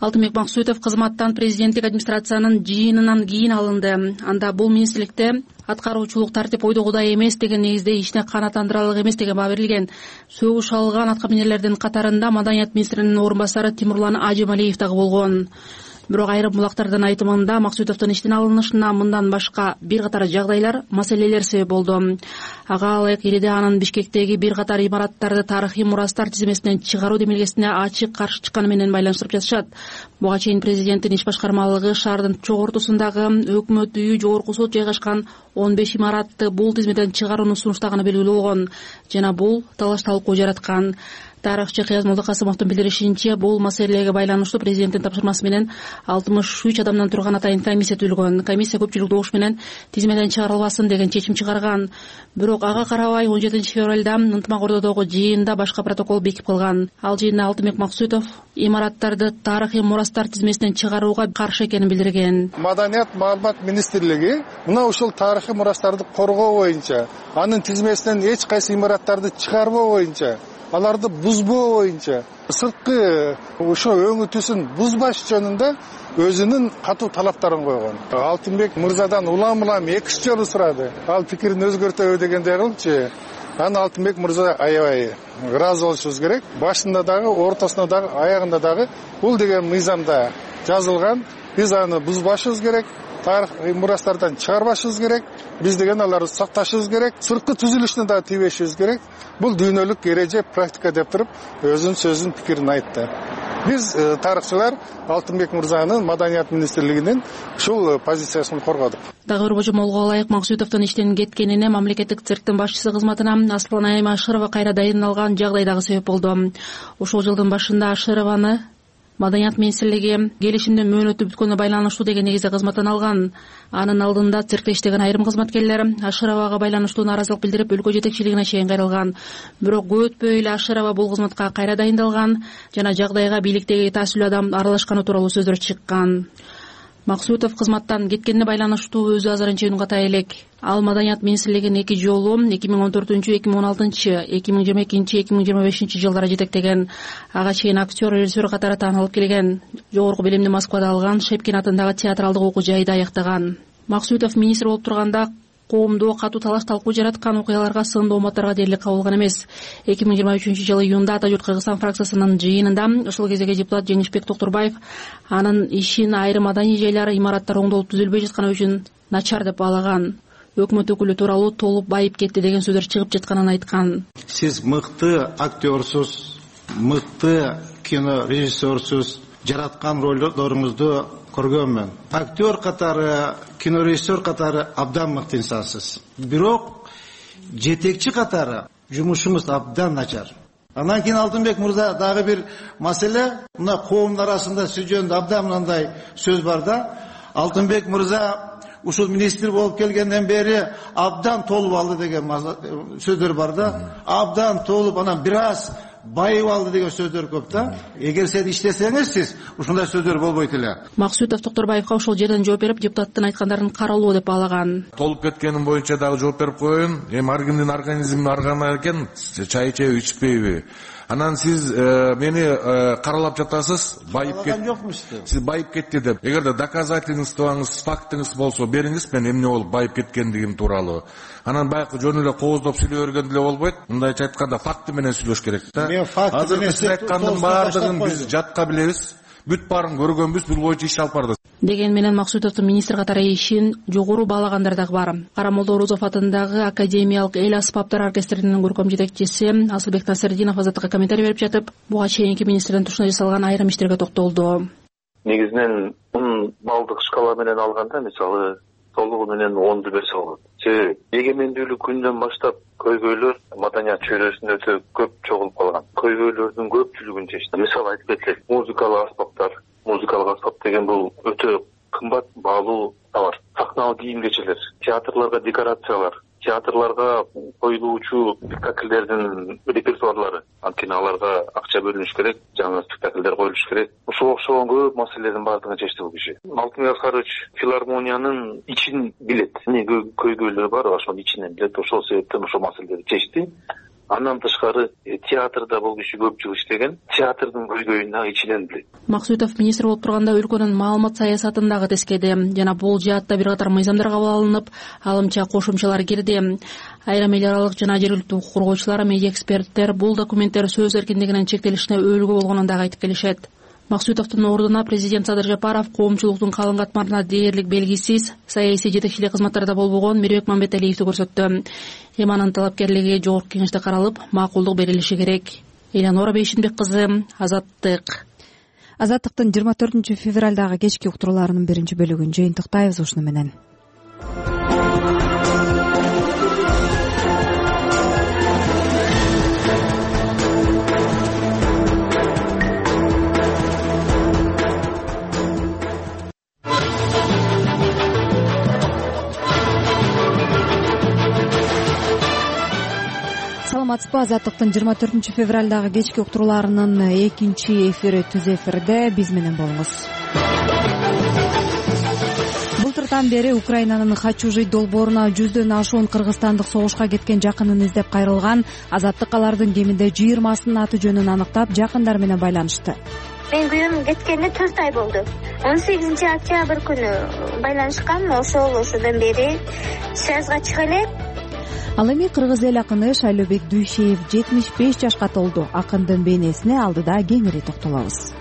Алтынбек Максутов кызматтан президенттик администрациянын жыйынынан кийин алынды. Анда бул министрликте аткаруучулук тартип ойдогудай эмес деген негизде ишине канааттандырарлык эмес деген баа берилген. Сөгүш алган аткаминерлердин катарында маданият министринин орун басары Тимурлан Ажималиев дагы болгон. Бирок айрым булактардын айтымында Максутовдун иштен алынышына мындан башка бир катар жагдайлар, маселелер себеп болду. Ага ылайык Ириде анын Бишкектеги бир катар имараттарды тарыхый мурастар тизмесинен чыгаруу демилгесине ачык каршы чыкканы менен байланыштырып жатышат. Буга чейин президенттин иш башкармалыгы шаардын чок ортосундагы өкмөт үйү, жогорку сот жайгашкан он беш имаратты бул тизмеден чыгарууну сунуштаганы белгилүү болгон жана бул талаш талкуу жараткан. Тарыхчы Кыяз Молдокасымовдун билдиришинче, бул маселеге байланыштуу президенттин тапшырмасы менен алтымыш үч адамдан турган атайын комиссия түзүлгөн. Комиссия көпчүлүк добуш менен тизмеден чыгарылбасын деген чечим чыгарган. Бирок ага карабай он жетинчи февралда ынтымак-ордодогу жыйында башка протокол бекип калган. Ал жыйында Алтынбек Максутов имараттарды тарыхый мурастар тизмесинен чыгарууга каршы экенин билдирген. Маданият маалымат министрлиги мына ушул тарыхый мурастарды коргоо боюнча, анын тизмесинен эч кайсы имараттарды чыгарбоо боюнча, аларды бузбоо боюнча, сырткы ошо өңү түсүн бузбаш жөнүндө өзүнүн катуу талаптарын койгон. Алтынбек мырзадан улам улам эки үч жолу сурады. Ал пикирин өзгөртөбү дегендей кылчы. Аны Алтынбек мырза аябай ыраазы болушубуз керек. Башында дагы, ортосунда дагы, аягында дагы бул деген мыйзамда жазылган. Биз аны бузбашыбыз керек. Тарыхый мурастардан чыгарбашыбыз керек. Биз деген аларды сакташыбыз керек. Сырткы түзүлүшүнө да тийбешибиз керек. Бул дүйнөлүк эреже, практика деп туруп өзүнүн сөзүн, пикирин айтты. Биз тарыхчылар Алтынбек мырзанын маданият министрлигинин ушул позициясын коргодук. Дагы бир божомолго ылайык Максутовдун иштен кеткенине мамлекеттик цирктин башчысы кызматына Асланайым Ашырова кайра дайындалган жагдай дагы себеп болду. Ошол жылдын башында Ашырованы Маданият министрлиги келишимдин мөөнөтү бүткөнүнө байланыштуу деген негизде кызматтан алган. Анын алдында циркте иштеген айрым кызматкерлер Ашыровага байланыштуу нааразылык билдирип, өлкө жетекчилигине чейин кайрылган. Бирок көп өтпөй эле Ашырова бул кызматка кайра дайындалган жана жагдайга бийликтеги таасилүү адам аралашканы тууралуу сөздөр чыккан. Максутов кызматтан кеткенине байланыштуу өзү азырынча үн ката элек. Ал маданият министрлигин эки жолу эки миң он төртүнчү, эки миң он алтынчы, эки миң жыйырма экинчи, эки миң жыйырма бешинчи жылдары жетектеген. Ага чейин актер, режиссер катары таанылып келген. Жогорку билимди Москвада алган, Шепкин атындагы театралдык окуу жайда аяктаган. Максутов министр болуп турганда коомдо катуу талаш талкуу жараткан окуяларга, сындуу мааттарга дээрлик кабыл алган эмес. эки миң жыйырма үчүнчү жылы июнда Ата журт Кыргызстан фракциясынын жыйынында ушул кездеги депутат Жеңишбек Токтурбаев анын ишин айрым маданий жайлар, имараттар оңдолуп түзүлбөй жатканы үчүн начар деп баалаган. Өкмөт өкүлү тууралуу толуп байып кетти деген сөздөр чыгып жатканын айткан. Сиз мыкты актерсуз, мыкты кино режиссерсуз, жараткан ролдоруңузду көргөнмүн. Актер катары, кинорежиссер катары абдан мыкты инсансыз. Бирок жетекчи катары жумушуңуз абдан начар. Анан кийин Алтынбек мырза дагы бир маселе, мына коомдун арасында сиз жөнүндө абдан мындай сөз бар да. Алтынбек мырза ушул министр болуп келгенден бери абдан толуп алды деген сөздөр бар да. Абдан толуп, анан бир аз байып алды деген сөздөр көп да. Эгер сиз иштесеңиз, сиз ушундай сөздөр болбойт эле. Максутов Токтурбаевга ошол жерден жооп берип, депутаттын айткандарын каралуу деп баалаган. Толуп кеткеним боюнча дагы жооп берип коеюн. Эми ар кимдин организми аргана экен, чай ичеби, ичпейби. Анан сиз э, мени э, каралап жатасыз, байып кетти. Сиз байып кетти деп. Эгерде доказательствоңуз, фактыңыз болсо бериңиз, мен эмне болуп байып кеткендигим тууралуу. Анан баягы жөн эле кооздоп сүйлөй берген деле болбойт. Мындайча айтканда факты менен сүйлөш керек да. Азыр сиз айткандын баардыгын биз жатка билебиз. Бүт баарын көргөнбүз, бул боюнча иш алып бардык. Деген менен Максутовдун министр катары ишин жогору баалагандар дагы бар. Карамолдо Орозов атындагы Академиялык эл аспаптар оркестринин көркөм жетекчиси Асылбек Насырдинов Азаттыкка комментарий берип жатып, буга чейинки министрдин тушуна жасалган айрым иштерге токтолду. Негизинен он балдык шкала менен алганда, мисалы толугу менен онду берсе болот. Себеби эгемендүүлүк күнүнөн баштап көйгөйлөр маданият чөйрөсүндө өтө көп чогулуп калган. Көйгөйлөрдүн көпчүлүгүн чечти. Мисалы айтып кетсек, музыкалык аспаптар, музыкалык аспап деген бул өтө кымбат, баалуу товар. Сахналык кийим-кечелер, театрларга декорациялар, театрларга коюлуучу спектакльдердин репертуарлары, анткени аларга акча бөлүнүш керек, жаңы спектакльдер коюлуш керек. Ошого окшогон көп маселелердин баардыгын чечти бул киши. Алтынбек Аскарович филармониянын ичин билет. Эмне көйгөйлөр бар, ошонун ичинен билет. Ошол себептен ошол маселелерди чечти. Андан тышкары театрда бул киши көп жыл иштеген, театрдын көйгөйүн ичинен билет. Максутов министр болуп турганда өлкөнүн маалымат саясатын дагы тескеди жана бул жаатта бир катар мыйзамдар кабыл алынып, алымча кошумчалар кирди. Айрым эл аралык жана жергиликтүү укук коргоочулар, медиа эксперттер бул документтер сөз эркиндигинин чектелишине өбөлгө болгонун дагы айтып келишет. Максутовдун ордуна президент Садыр Жапаров коомчулуктун калың катмарына дээрлик белгисиз саясий жетекчилик кызматтарда болбогон Мирбек Мамбеталиевди көрсөттү. Эми анын талапкерлиги жогорку кеңеште каралып, макулдук берилиши керек. Элянора Бейшинбек кызы, Азаттык. Азаттыктын жыйырма төртүнчү февралдагы кечки уктурууларынын биринчи бөлүгүн жыйынтыктайбыз ушуну менен. Саламатсызбы, Азаттыктын жыйырма төртүнчү февралдагы кечки уктурууларынын экинчи эфири түз эфирде, биз менен болуңуз. Былтыртан бери Украинанын Хачужий долбооруна жүздөн ашуун кыргызстандык согушка кеткен жакынын издеп кайрылган Азаттык алардын кеминде жыйырмасынын аты жөнүн аныктап, жакындар менен байланышты. Мен күйөөм кеткенине төрт ай болду. он сегизинчи октябрь күнү байланышкан, ошол ошодон бери связга чыга элек. Ал эми кыргыз эл акыны Шайлообек Дүйшеев жетимиш беш жашка толду. Акындын бейнесине алдыда кеңири токтолобуз.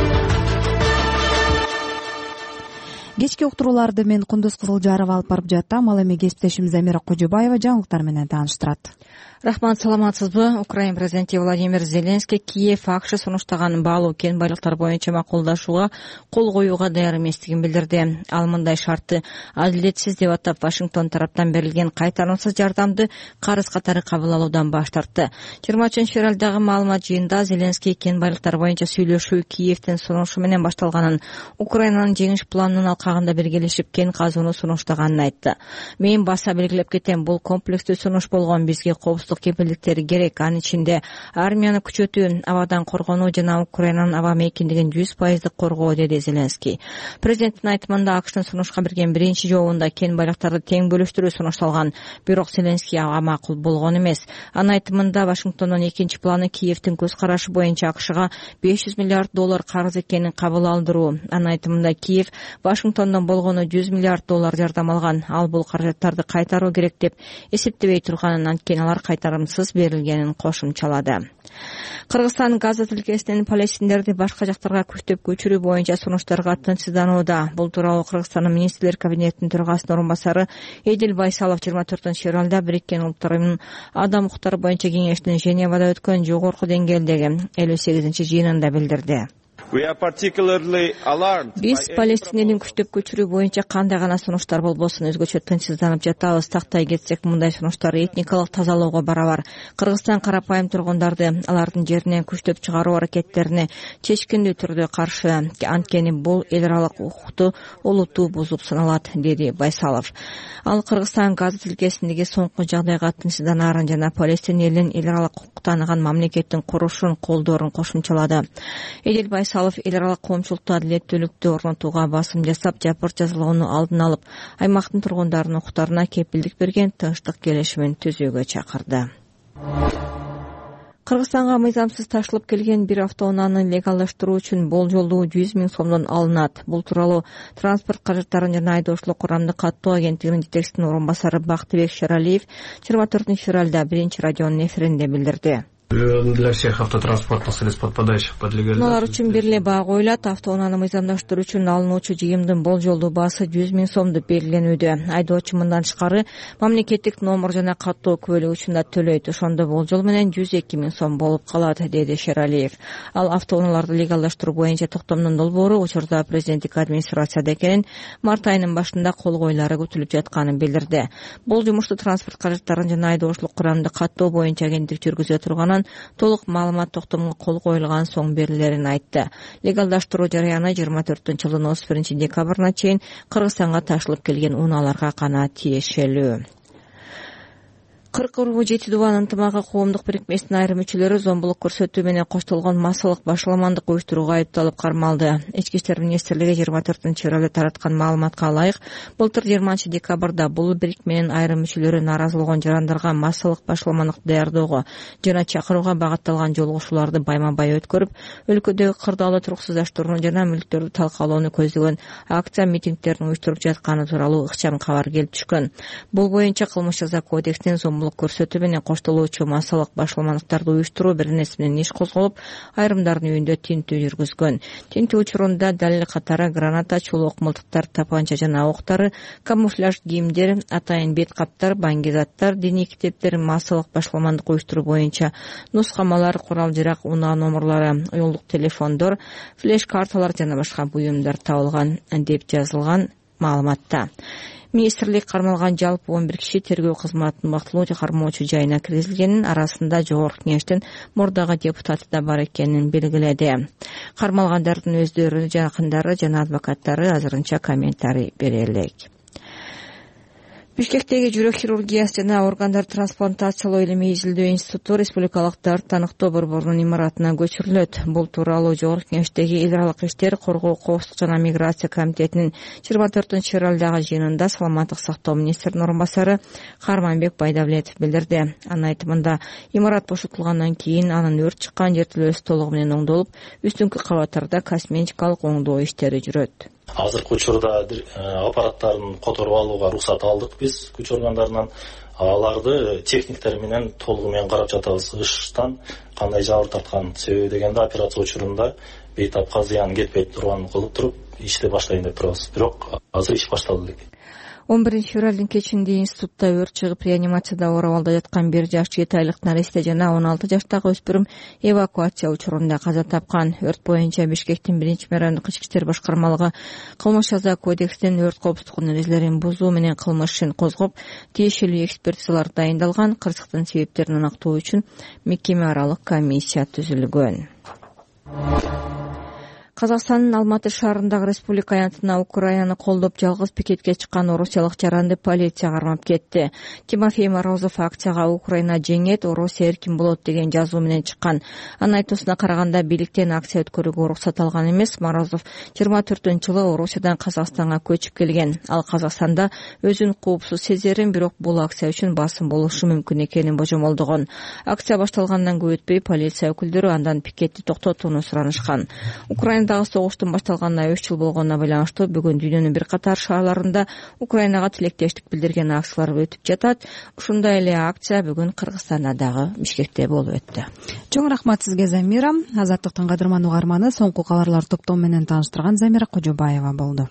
Кечки уктурууларды мен Кундуз Кызылжаров алып барып жаттым. Ал эми кесиптешим Замира Кожобаева жаңылыктар менен тааныштырат. Рахман, саламатсызбы? Украин президенти Владимир Зеленский Киев акш сунуштаган баалуу кен байлыктар боюнча макулдашууга кол коюуга даяр эместигин билдирди. Ал мындай шартты адилетсиз деп атап, Вашингтон тараптан берилген кайтарымсыз жардамды карыз катары кабыл алуудан баш тартты. жыйырма үчүнчү февралдагы маалымат жыйында Зеленский кен байлыктар боюнча сүйлөшүү Киевдин сунушу менен башталганын, Украинанын жеңиш планынын алкагында биргелешип кен казууну сунуштаганын айтты. Мен баса белгилеп кетем, бул комплекстүү сунуш болгон, бизге коопсуздук кепилдиктери керек. Анын ичинде армияны күчөтүү, абадан коргонуу жана Украинанын аба мейкиндигин жүз пайыздык коргоо, деди Зеленский. Президенттин айтымында акштын сунушка берген биринчи жообунда кен байлыктарды тең бөлүштүрүү сунушталган. Бирок Зеленский ага макул болгон эмес. Анын айтымында Вашингтондун экинчи планы Киевдин көз карашы боюнча акшга беш жүз миллиард доллар карыз экенин кабыл алдыруу. Анын айтымында Киев Вашингтондон болгону жүз миллиард доллар жардам алган. Ал бул каражаттарды кайтаруу керек деп эсептебей турганын, анткени алар кайтарымсыз берилгенин кошумчалады. Кыргызстан Газа тилкесинен палестиндерди башка жактарга күчтөп көчүрүү боюнча сунуштарга тынчсызданууда. Бул тууралуу Кыргызстандын министрлер кабинетинин төрагасынын орун басары Эдил Байсалов жыйырма төртүнчү февралда Бириккен Улуттар уюмунун адам укуктары боюнча кеңешинин Женевада өткөн жогорку деңгээлдеги элүү сегизинчи жыйынында билдирди. Биз Палестиненин күчтөп көчүрүү боюнча кандай гана сунуштар болбосун өзгөчө тынчсызданып жатабыз. Тактай кетсек, мындай сунуштар этникалык тазалоого барабар. Кыргызстан карапайым тургундарды алардын жеринен күчтөп чыгаруу аракеттерине чечкиндүү түрдө каршы, анткени бул эл аралык укукту олуттуу бузуп саналат, деди Байсалов. Ал Кыргызстан Газа тилкесиндеги соңку жагдайга тынчсызданаарын жана Палестин элинин эл аралык укук тааныган мамлекеттин курушун колдоорун кошумчалады. Эдил Байсалов эл аралык коомчулукта адилеттүүлүктү орнотууга басым жасап, жапыр жазалоону алдын алып, аймактын тургундарынын укуктарына кепилдик берген тынчтык келишимин түзүүгө чакырды. Кыргызстанга мыйзамсыз ташылып келген бир автоунааны легалдаштыруу үчүн болжолдуу жүз миң сомдон алынат. Бул тууралуу транспорт каражаттарын жана айдоочулук курамдык каттоо агенттигинин жетекчисинин орун басары Бактыбек Шералиев жыйырма төртүнчү февралда биринчи радионун эфиринде билдирди. Для всех автотранспортных средств подпадающих под легализацию. Алар үчүн бир эле баа коюлат. Автоунааны мыйзамдаштыруу үчүн алынуучу жыйымдын болжолдуу баасы жүз миң сом деп белгиленүүдө. Айдоочу мындан тышкары мамлекеттик номер жана каттоо күбөлүгү үчүн да төлөйт. Ошондо болжол менен жүз эки миң сом болуп калат, деди Шералиев. Ал автоунааларды легалдаштыруу боюнча токтомдун долбоору учурда президенттик администрацияда экенин, март айынын башында кол коюлары күтүлүп жатканын билдирди. Бул жумушту транспорт каражаттарын жана айдоочулук курамдык каттоо боюнча агенттик жүргүзө турганын, толук маалымат токтомго кол коюлган соң берилерин айтты. Легалдаштыруу жараяны жыйырма төртүнчү жылдын отуз биринчи декабрына чейин Кыргызстанга ташылып келген унааларга гана тиешелүү. кырк ургу жети дубан ынтымагы коомдук бирикмесинин айрым мүчөлөрү зомбулук көрсөтүү менен коштолгон массалык башаламандык уюштурууга айыпталып кармалды. Ички иштер министрлиги жыйырма төртүнчү февралда тараткан маалыматка ылайык, былтыр жыйырманчы декабрда бул бирикменин айрым мүчөлөрү нааразылыгын жарандарга массалык башаламандык даярдоого жана чакырууга багытталган жолугушууларды байма-бай өткөрүп, өлкөдөгү кырдаалда туруксуздаштырууну жана мүлктөрдү талкалоону көздөгөн акция митингдерин уюштуруп жатканы тууралуу ыкчам кабар келип түшкөн. Бул боюнча кылмыш жаза кодексинин зомбулук көрсөтүү менен коштолуучу массалык башаламандыктарды уюштуруу бирнеси менен иш козголуп, айрымдардын үйүндө тинтүү жүргүзгөн. Тинтүү учурунда далил катары граната, чулок мылтыктар, тапанча жана октары, камуфляж кийимдер, атайын бет каптар, баңгизаттар, диний китептер, массалык башаламандык уюштуруу боюнча нускамалар, курал-жарак, унаа номурлары, уюлдук телефондор, флеш карталар жана башка буюмдар табылган деп жазылган маалыматта. Министрлик кармалган жалпы он бир киши тергөө кызматынын убактылуу кармоочу жайына киргизилгенин, арасында Жогорку Кеңештин мурдагы депутаты да бар экенин белгиледи. Кармалгандардын өздөрү, жакындары жана адвокаттары азырынча комментарий бере элек. Бишкектеги жүрөк хирургиясы жана органдар трансплантациялоо илимий изилдөө институту республикалык дәрт таныктоо борборунун имаратына көчүрүлөт. Бул тууралуу Жогорку Кеңештеги эл аралык иштер, коргоо, коопсуздук жана миграция комитетинин жыйырма төртүнчү февралдагы жыйынында саламаттык сактоо министринин орун басары Карманбек Байдавлетов билдирди. Анын айтымында, имарат бошотулгандан кийин анын өрт чыккан жертөлөсү толугу менен оңдолуп, үстүңкү кабаттарда косметикалык оңдоо иштери жүрөт. Азыркы учурда аппараттарын которуп алууга уруксат алдык биз күч органдарынан. Аларды техниктер менен толугу менен карап жатабыз. Ыштан кандай жабыр тарткан, себеби дегенде операция учурунда бейтапка зыян кетпей турганын кылып туруп ишти баштайын деп турабыз. Бирок азыр иш башталды элек. он биринчи февралдын кечинде институтта өрт чыгып, реанимацияда оору жаткан бир жаш жети айлык наристе жана он алты жаштагы өспүрүм эвакуация учурунда каза тапкан. Өрт боюнча Бишкектин биринчи мэрандык ички иштер башкармалыгы кылмыш жаза кодексинин өрт коопсуздугунун эрежелерин бузуу менен кылмыш ишин козгоп, тиешелүү экспертизалар дайындалган. Кырсыктын себептерин аныктоо үчүн мекеме аралык комиссия түзүлгөн. Казакстандын Алматы шаарындагы республика аянтына Украинаны колдоп жалгыз пикетке чыккан орусиялык жаранды полиция кармап кетти. Тимофей Морозов акцияга «Украина жеңет, Орусия эркин болот» деген жазуу менен чыккан. Анын айтуусуна караганда, бийликтен акция өткөрүүгө уруксат алган эмес. Морозов жыйырма төртүнчү жылы Орусиядан Казакстанга көчүп келген. Ал Казакстанда өзүн коопсуз сезерин, бирок бул акция үчүн басым болушу мүмкүн экенин божомолдогон. Акция башталгандан көп өтпөй полиция өкүлдөрү андан пикетти токтотууну суранышкан. Украина Украинадагы согуштун башталганына үч жыл болгонуна байланыштуу бүгүн дүйнөнүн бир катар шаарларында Украинага тилектештик билдирген акциялар өтүп жатат. Ушундай эле акция бүгүн Кыргызстанда дагы Бишкекте болуп өттү. Чоң рахмат сизге, Замира. Азаттыктын кадырман угарманы соңку кабарлар топтому менен тааныштырган Замира Кожобаева болду.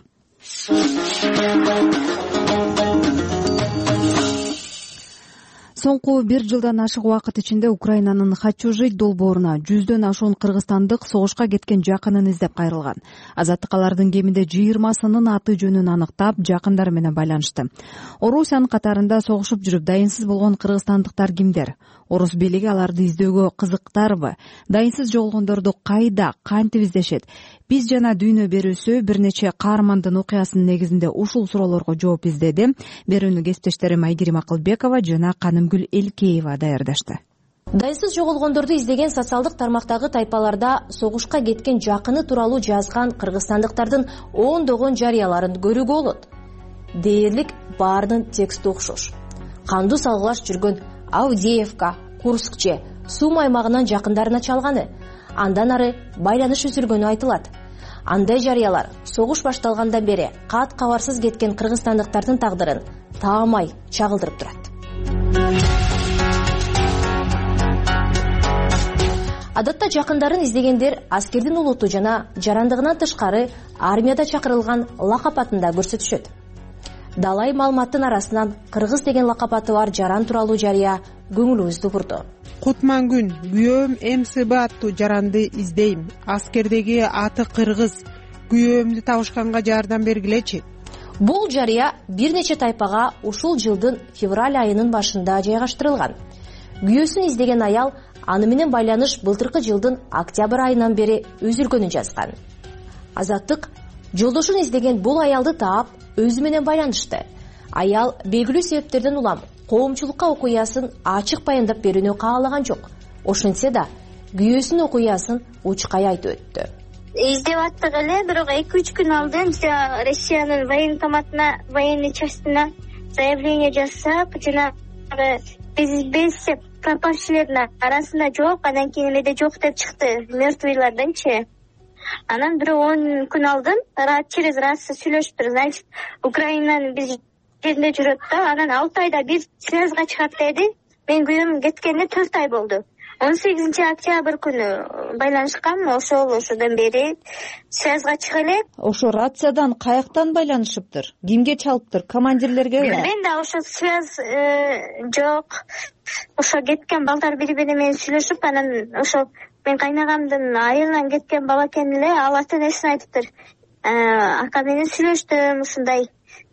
Соңку бир жылдан ашык убакыт ичинде Украинанын Хачужи долбооруна жүздөн ашуун кыргызстандык согушка кеткен жакынын издеп кайрылган. Азаттык алардын кеминде жыйырмасынын аты жөнүн аныктап, жакындары менен байланышты. Орусиянын катарында согушуп жүрүп дайынсыз болгон кыргызстандыктар кимдер? Орус бийлиги аларды издөөгө кызыктарбы? Дайынсыз жоголгондорду кайда, кантип издешет? Биз жана дүйнө берүүсү бир нече каармандын окуясынын негизинде ушул суроолорго жооп издеди. Берүүнү кесиптештерим Айгерим Акылбекова жана Канымгүл Элкеева даярдашты. Дайынсыз жоголгондорду издеген социалдык тармактагы тайпаларда согушка кеткен жакыны тууралуу жазган кыргызстандыктардын ондогон жарыяларын көрүүгө болот. Дээрлик баарынын тексти окшош. Кандуу салгылаш жүргөн Авдеевка, Курскче, Сум аймагынан жакындарына чалганы, андан ары байланыш үзүлгөнү айтылат. Андай жарыялар согуш башталгандан бери кат кабарсыз кеткен кыргызстандыктардын тагдырын таамай чагылдырып турат. Адатта жакындарын издегендер аскердин улуту жана жарандыгынан тышкары армияда чакырылган лакап атында көрсөтүшөт. Далай маалыматтын арасынан кыргыз деген лакапаты бар жаран тууралуу жарыя көңүлүбүздү бурду. Кутмангүн, күйөөм МСБ аттуу жаранды издейм. Аскердеги аты кыргыз. Күйөөмдү табышканга жардам бергилечи. Бул жарыя бир нече тайпага ушул жылдын февраль айынын башында жайгаштырылган. Күйөөсүн издеген аял аны менен байланыш былтыркы жылдын октябрь айынан бери үзүлгөнүн жазган. Азаттык жолдошун издеген бул аялды таап өзү менен байланышты. Аял белгилүү себептерден улам коомчулукка окуясын ачык баяндап берүүнү каалаган жок. Ошентсе да күйөөсүнүн окуясын учкай айтып өттү. Издеп аттык эле, бирок эки үч күн алдын Россиянын военкоматына, военный частына заявление жасап, жанагы биз без пропавшилердин арасында жок, анан кийин эмеде жок деп чыкты, мертвыйларданчы. Анан бир он күн алдын через рацию сүйлөшүптүр. Значит, Украинанын биз жеринде жүрөт да, анан алты айда бир связга чыгат деди. Мен күйөөм кеткенине төрт ай болду. он сегизинчи октябрь күнү байланышкан, ошол ошодон бери связга чыга элек. Ошо рациядан каяктан байланышыптыр? Кимге чалыптыр? Командирлерге? Мен да ошо связь жок. Ошо кеткен балдар бири бири менен сүйлөшүп, анан ошо мен кайнагамдын айылынан кеткен бала экен эле, ал ата энесине айтыптыр. Ака менен сүйлөштүм ушундай.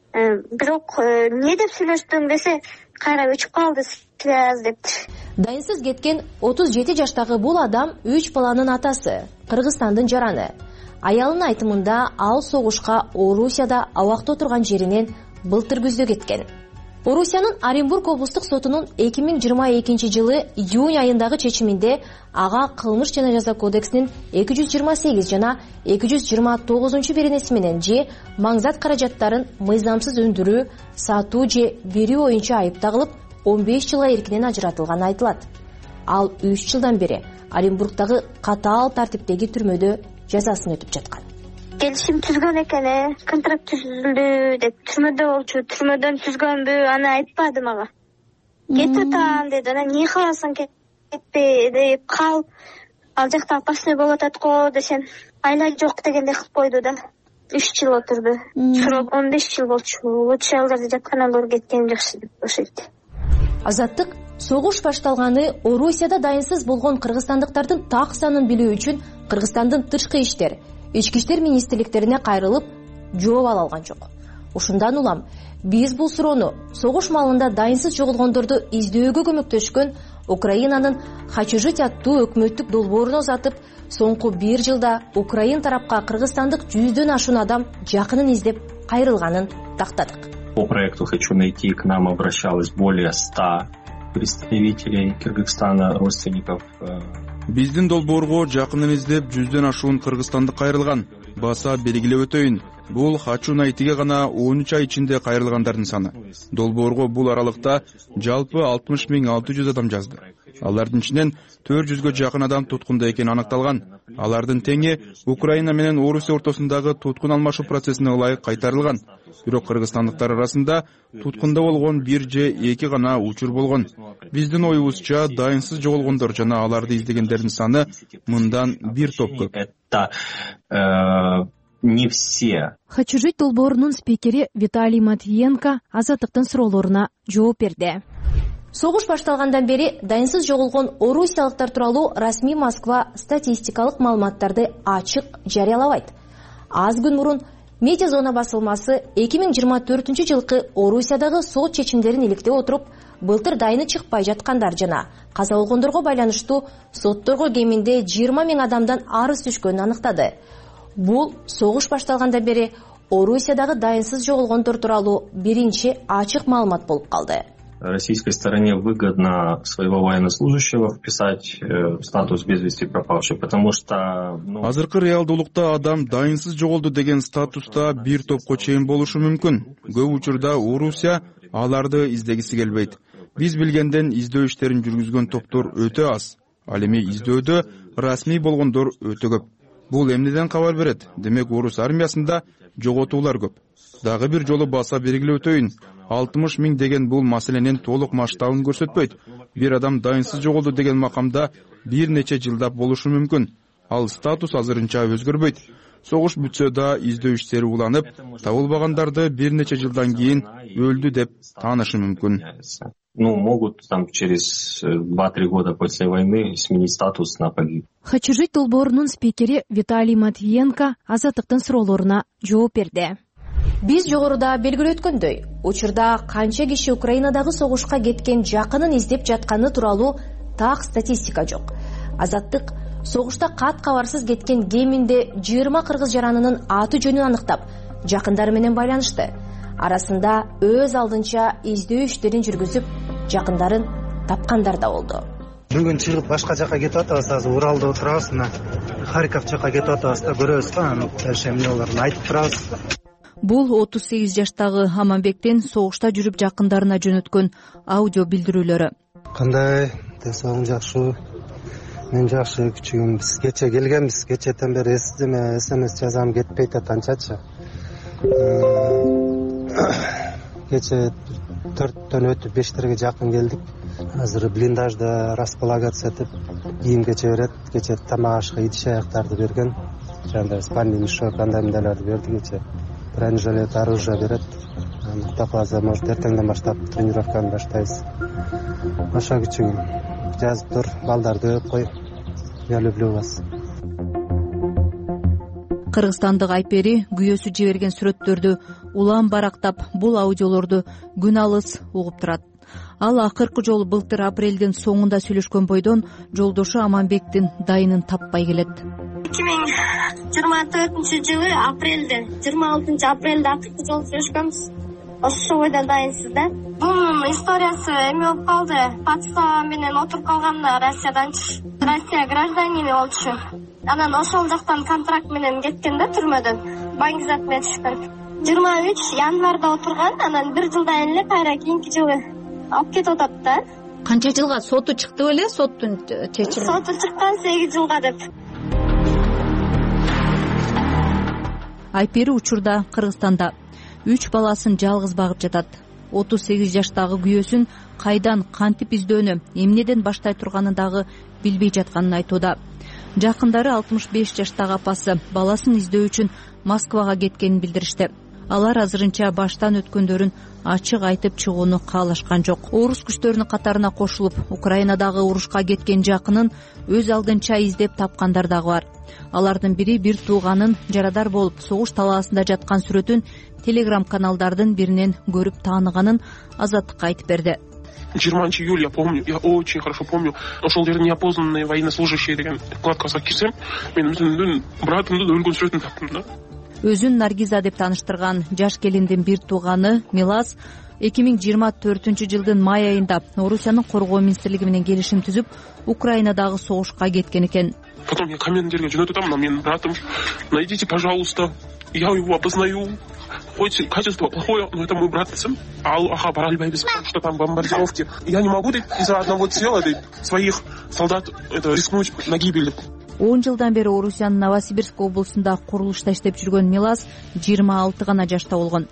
Бирок эмне деп сүйлөштүң десе, кайра өчүп калды связь дептир. Дайынсыз кеткен отуз жети жаштагы бул адам үч баланын атасы, Кыргызстандын жараны. Аялынын айтымында ал согушка Орусияда абакта отурган жеринен былтыр күздө кеткен. Орусиянын Оренбург облустук сотунун эки миң жыйырма экинчи жылы июнь айындагы чечиминде ага кылмыш жана жаза кодексинин эки жүз жыйырма сегиз жана эки жүз жыйырма тогузунчу беренеси менен же маңзат каражаттарын мыйзамсыз өндүрүү, сатуу же берүү боюнча айып тагылып, он беш жылга эркинен ажыратылганы айтылат. Ал үч жылдан бери Оренбургдагы катаал тартиптеги түрмөдө жазасын өтүп жаткан. Келишим түзгөн экен, контракт түзүлдү деп түрмөдө болчу, түрмөдөн түзгөнбү, аны айтпады мага. Кетип атам деди, анан эмне кыласың, кетпе деп кал. Ал жакта опасный болуп атат го десем, айла жок дегендей кылып койду да. үч жыл отурду. Срок он беш жыл болчу. Лучше ал жерде жаткандан көрүп кеткеним жакшы деп ошентти. Азаттык согуш башталганы Орусияда дайынсыз болгон кыргызстандыктардын так санын билүү үчүн Кыргызстандын тышкы иштер, ички иштер министрликтерине кайрылып жооп ала алган жок. Ушундан улам биз бул суроону согуш маалында дайынсыз жоголгондорду издөөгө көмөктөшкөн Украинанын «Хочу жить» аттуу өкмөттүк долбооруна узатып, соңку бир жылда Украин тарапка кыргызстандык жүздөн ашуун адам жакынын издеп кайрылганын тактадык. По проекту «Хочу найти» к нам обращалось более ста представителей Кыргызстана, родственников. Биздин долбоорго жакынын издеп жүздөн ашуун кыргызстандык кайрылган. Баса белгилеп өтөйүн. Бул «Хочу найтиге» гана он үч ай ичинде кайрылгандардын саны. Долбоорго бул аралыкта жалпы алтымыш миң алты жүз адам жазды. Алардын ичинен төрт жүзгө жакын адам туткунда экени аныкталган. Алардын теңи Украина менен Орусия ортосундагы туткун алмашуу процессине ылайык кайтарылган. Бирок кыргызстандыктар арасында туткунда болгон бир же эки гана учур болгон. Биздин оюбузча дайынсыз жоголгондор жана аларды издегендердин саны мындан бир топ көп. Не все. «Хочу жить» долбоорунун спикери Виталий Матвиенко Азаттыктын суроолоруна жооп берди. Согуш башталгандан бери дайынсыз жоголгон орусиялыктар тууралуу расмий Москва статистикалык маалыматтарды ачык жарыялабайт. Аз күн мурун Медиа зона басылмасы эки миң жыйырма төртүнчү жылкы Орусиядагы сот чечимдерин иликтеп отуруп, былтыр дайыны чыкпай жаткандар жана каза болгондорго байланыштуу сотторго кеминде жыйырма миң адамдан арыз түшкөнүн аныктады. Бул согуш башталгандан бери Орусиядагы дайынсыз жоголгондор тууралуу биринчи ачык маалымат болуп калды. Российской стороне выгодно своего военнослужащего вписать в статус без вести пропавший, потому что... Азыркы реалдуулукта адам дайынсыз жоголду деген статуста бир топко чейин болушу мүмкүн. Көп учурда Орусия аларды издегиси келбейт. Биз билгенден издөө иштерин жүргүзгөн топтор өтө аз. Ал эми издөөдө расмий болгондор өтө көп. Бул эмнеден кабар берет? Демек орус армиясында жоготуулар көп. Дагы бир жолу баса белгилеп өтөйүн. алтымыш миң деген бул маселенин толук масштабын көрсөтпөйт. Бир адам дайынсыз жоголду деген макамда бир нече жылдап болушу мүмкүн. Ал статус азырынча өзгөрбөйт. Согуш бүтсө да издөө иштери уланып, табылбагандарды бир нече жылдан кийин өлдү деп таанышы мүмкүн. Ну, могут там через два-три года после войны сменить статус на погиб. «Хочу жить» долбоорунун спикери Виталий Матвиенко Азаттыктын суроолоруна жооп берди. Биз жогоруда белгилеп өткөндөй, учурда канча киши Украинадагы согушка кеткен жакынын издеп жатканы тууралуу так статистика жок. Азаттык согушта кат кабарсыз кеткен кеминде жыйырма кыргыз жаранынын аты жөнүн аныктап, жакындары менен байланышты. Арасында өз алдынча издөө иштерин жүргүзүп, жакындарын тапкандар да болду. Бүгүн чыгып башка жака кетип атабыз, азыр Уралда отурабыз, мына Харьков жака кетип атабыз да көрөбүз да, анан дальше эмне болорун айтып турабыз. Бул отуз сегиз жаштагы Аманбектин согушта жүрүп жакындарына жөнөткөн аудио билдирүүлөрү. Кандай, ден соолугуң жакшыбы? Мен жакшы, күчүгүм. Биз кече келгенбиз, кечеден бери эсиме смс жазам, кетпейт да анчачы. Кече төрттөн өтүп бештерге жакын келдик. Азыр блиндажда располагация этип, кийим кече берет, кече тамак ашка идиш аяктарды берген. Жана спальный мешок, кандай мындайларды берди кече. Бронежилет, оружие берет. Кудай кааласа, может, эртеңден баштап тренировканы баштайбыз. Ошо күчүгүм. Жазып тур, балдарды өп кой. Я люблю вас. Кыргызстандык Айпери күйөөсү жиберген сүрөттөрдү улам барактап, бул аудиолорду күн алыс угуп турат. Ал акыркы жолу былтыр апрелдин соңунда сүйлөшкөн бойдон жолдошу Аманбектин дайынын таппай келет. эки миң жыйырма төртүнчү жылы апрелде, жыйырма алтынчы апрелде акыркы жолу сүйлөшкөнбүз. Ошол бойдон дайынсыз да. Бунун историясы эме болуп калды. Подстава менен отуруп калганда Россиядан Россия гражданини болчу. Анан ошол жактан контракт менен кеткен да түрмөдөн. Баңгизат менен түшкөн. жыйырма үч январда отурган, анан бир жылдан эле кайра кийинки жылы алып кетип атат да. Канча жылга соту чыкты беле, соттун чечими? Соту чыккан сегиз жылга деп. Айпери учурда Кыргызстанда үч баласын жалгыз багып жатат. отуз сегиз жаштагы күйөөсүн кайдан, кантип издөөнү, эмнеден баштай турганын дагы билбей жатканын айтууда. Жакындары алтымыш беш жаштагы апасы баласын издөө үчүн Москвага кеткенин билдиришти. Алар азырынча баштан өткөндөрүн ачык айтып чыгууну каалашкан жок. Орус күчтөрүнүн катарына кошулуп, Украинадагы урушка кеткен жакынын өз алдынча издеп тапкандар дагы бар. Алардын бири бир тууганын жарадар болуп согуш талаасында жаткан сүрөтүн Telegram каналдардын биринен көрүп тааныганын Азаттыкка айтып берди. жыйырманчы июля, я помню, я очень хорошо помню, ошол жерде неопознанные военнослужащие деген вкладкага кирсем, мен өзүмдүн братымдын өлгөн сүрөтүн таптым да. Өзүн Наргиза деп тааныштырган жаш келиндин бир тууганы Милаз эки миң жыйырма төртүнчү жылдын май айында Орусиянын коргоо министрлиги менен келишим түзүп, Украинадагы согушка кеткен экен. Потом я комендирге жөнөтүп атам, менин братым, найдите, пожалуйста, я его опознаю. Хоть качество плохое, но это мой брат десем. Ал, ага, бара албайбыз, потому что там бомбардировки. Я не могу из-за одного тела своих солдат это рискнуть на гибель. он жылдан бери Орусиянын Новосибирск облусунда курулушта иштеп жүргөн Милаз жыйырма алты гана жашта болгон.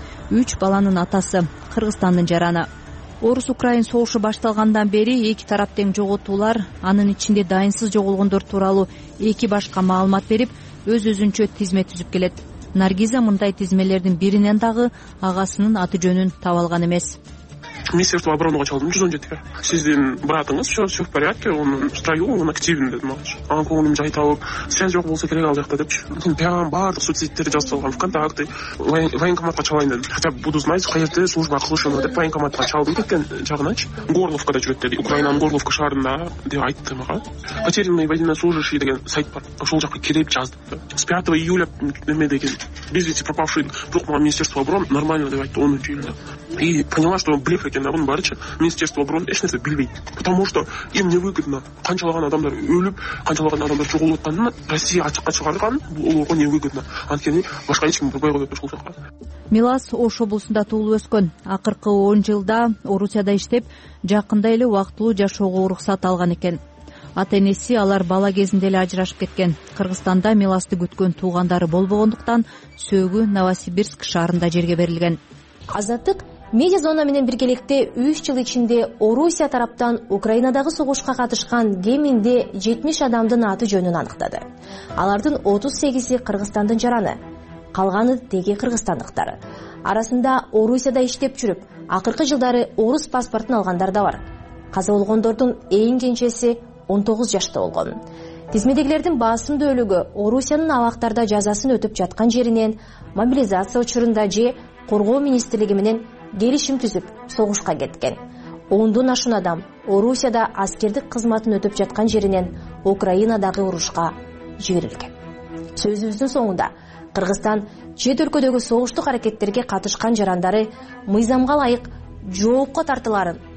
Үч баланын атасы, Кыргызстандын жараны. Орус-Украин согушу башталгандан бери эки тарап тең жоготуулар, анын ичинде дайынсыз жоголгондор тууралуу эки башка маалымат берип, өз-өзүнчө тизме түзүп келет. Наргиза мындай тизмелердин биринен дагы агасынын аты жөнүн таба алган эмес. Министерство обороны чалдым, жүз он жетиге. Сиздин братыңыз, все, все в порядке, он в строю, он активен дедим алчы. Анан көңүлүм жайталып, связь жок болсо керек ал жакта депчи. Прям баардык соцсеттерди жазып салгам, ВКонтакте, военкоматка чалайын дедим. Хотя бы буду знать, каерде служба кылышын деп военкоматка чалдым кеткен жагыначы. Горловкада жүрөт деди, Украинанын Горловка шаарында деп айтты мага. Потерянные военнослужащие деген сайт бар. Ошол жака кирип жаздым. С пятого июля эме деген без вести пропавший, бирок мага Министерство обороны нормально деп айтты онунчу июлда. И поняла, что блеф экен да, бунун баарычы Министерство обороны эч нерсе билбейт. Потому что им невыгодно. Канчалаган адамдар өлүп, канчалаган адамдар жоголуп атканын Россия ачыкка чыгарган, бул олорго невыгодно. Анткени башка эч ким бурбай коет ошол жака. Милаз Ош облусунда туулуп өскөн. Акыркы он жылда Орусияда иштеп, жакында эле убактылуу жашоого уруксат алган экен. Ата-энеси алар бала кезинде эле ажырашып кеткен. Кыргызстанда Милазды күткөн туугандары болбогондуктан сөөгү Новосибирск шаарында жерге берилген. Азаттык медиа зона менен биргеликте үч жыл ичинде Орусия тараптан Украинадагы согушка катышкан кеминде жетимиш адамдын аты жөнүн аныктады. Алардын отуз сегизи Кыргызстандын жараны, калганы теги кыргызстандыктар. Арасында Орусияда иштеп жүрүп, акыркы жылдары орус паспортун алгандар да бар. Каза болгондордун эң кенчеси он тогуз жашта болгон. Тизмедегилердин басымдуулугу Орусиянын абактарда жазасын өтүп жаткан жеринен, мобилизация учурунда же коргоо министрлиги менен келишим түзүп согушка кеткен. Ондон ашуун адам Орусияда аскердик кызматын өтүп жаткан жеринен Украинадагы урушка жиберилген. Сөзүбүздүн соңунда Кыргызстан чет өлкөдөгү согуштук аракеттерге катышкан жарандары мыйзамга ылайык жоопко тартыларын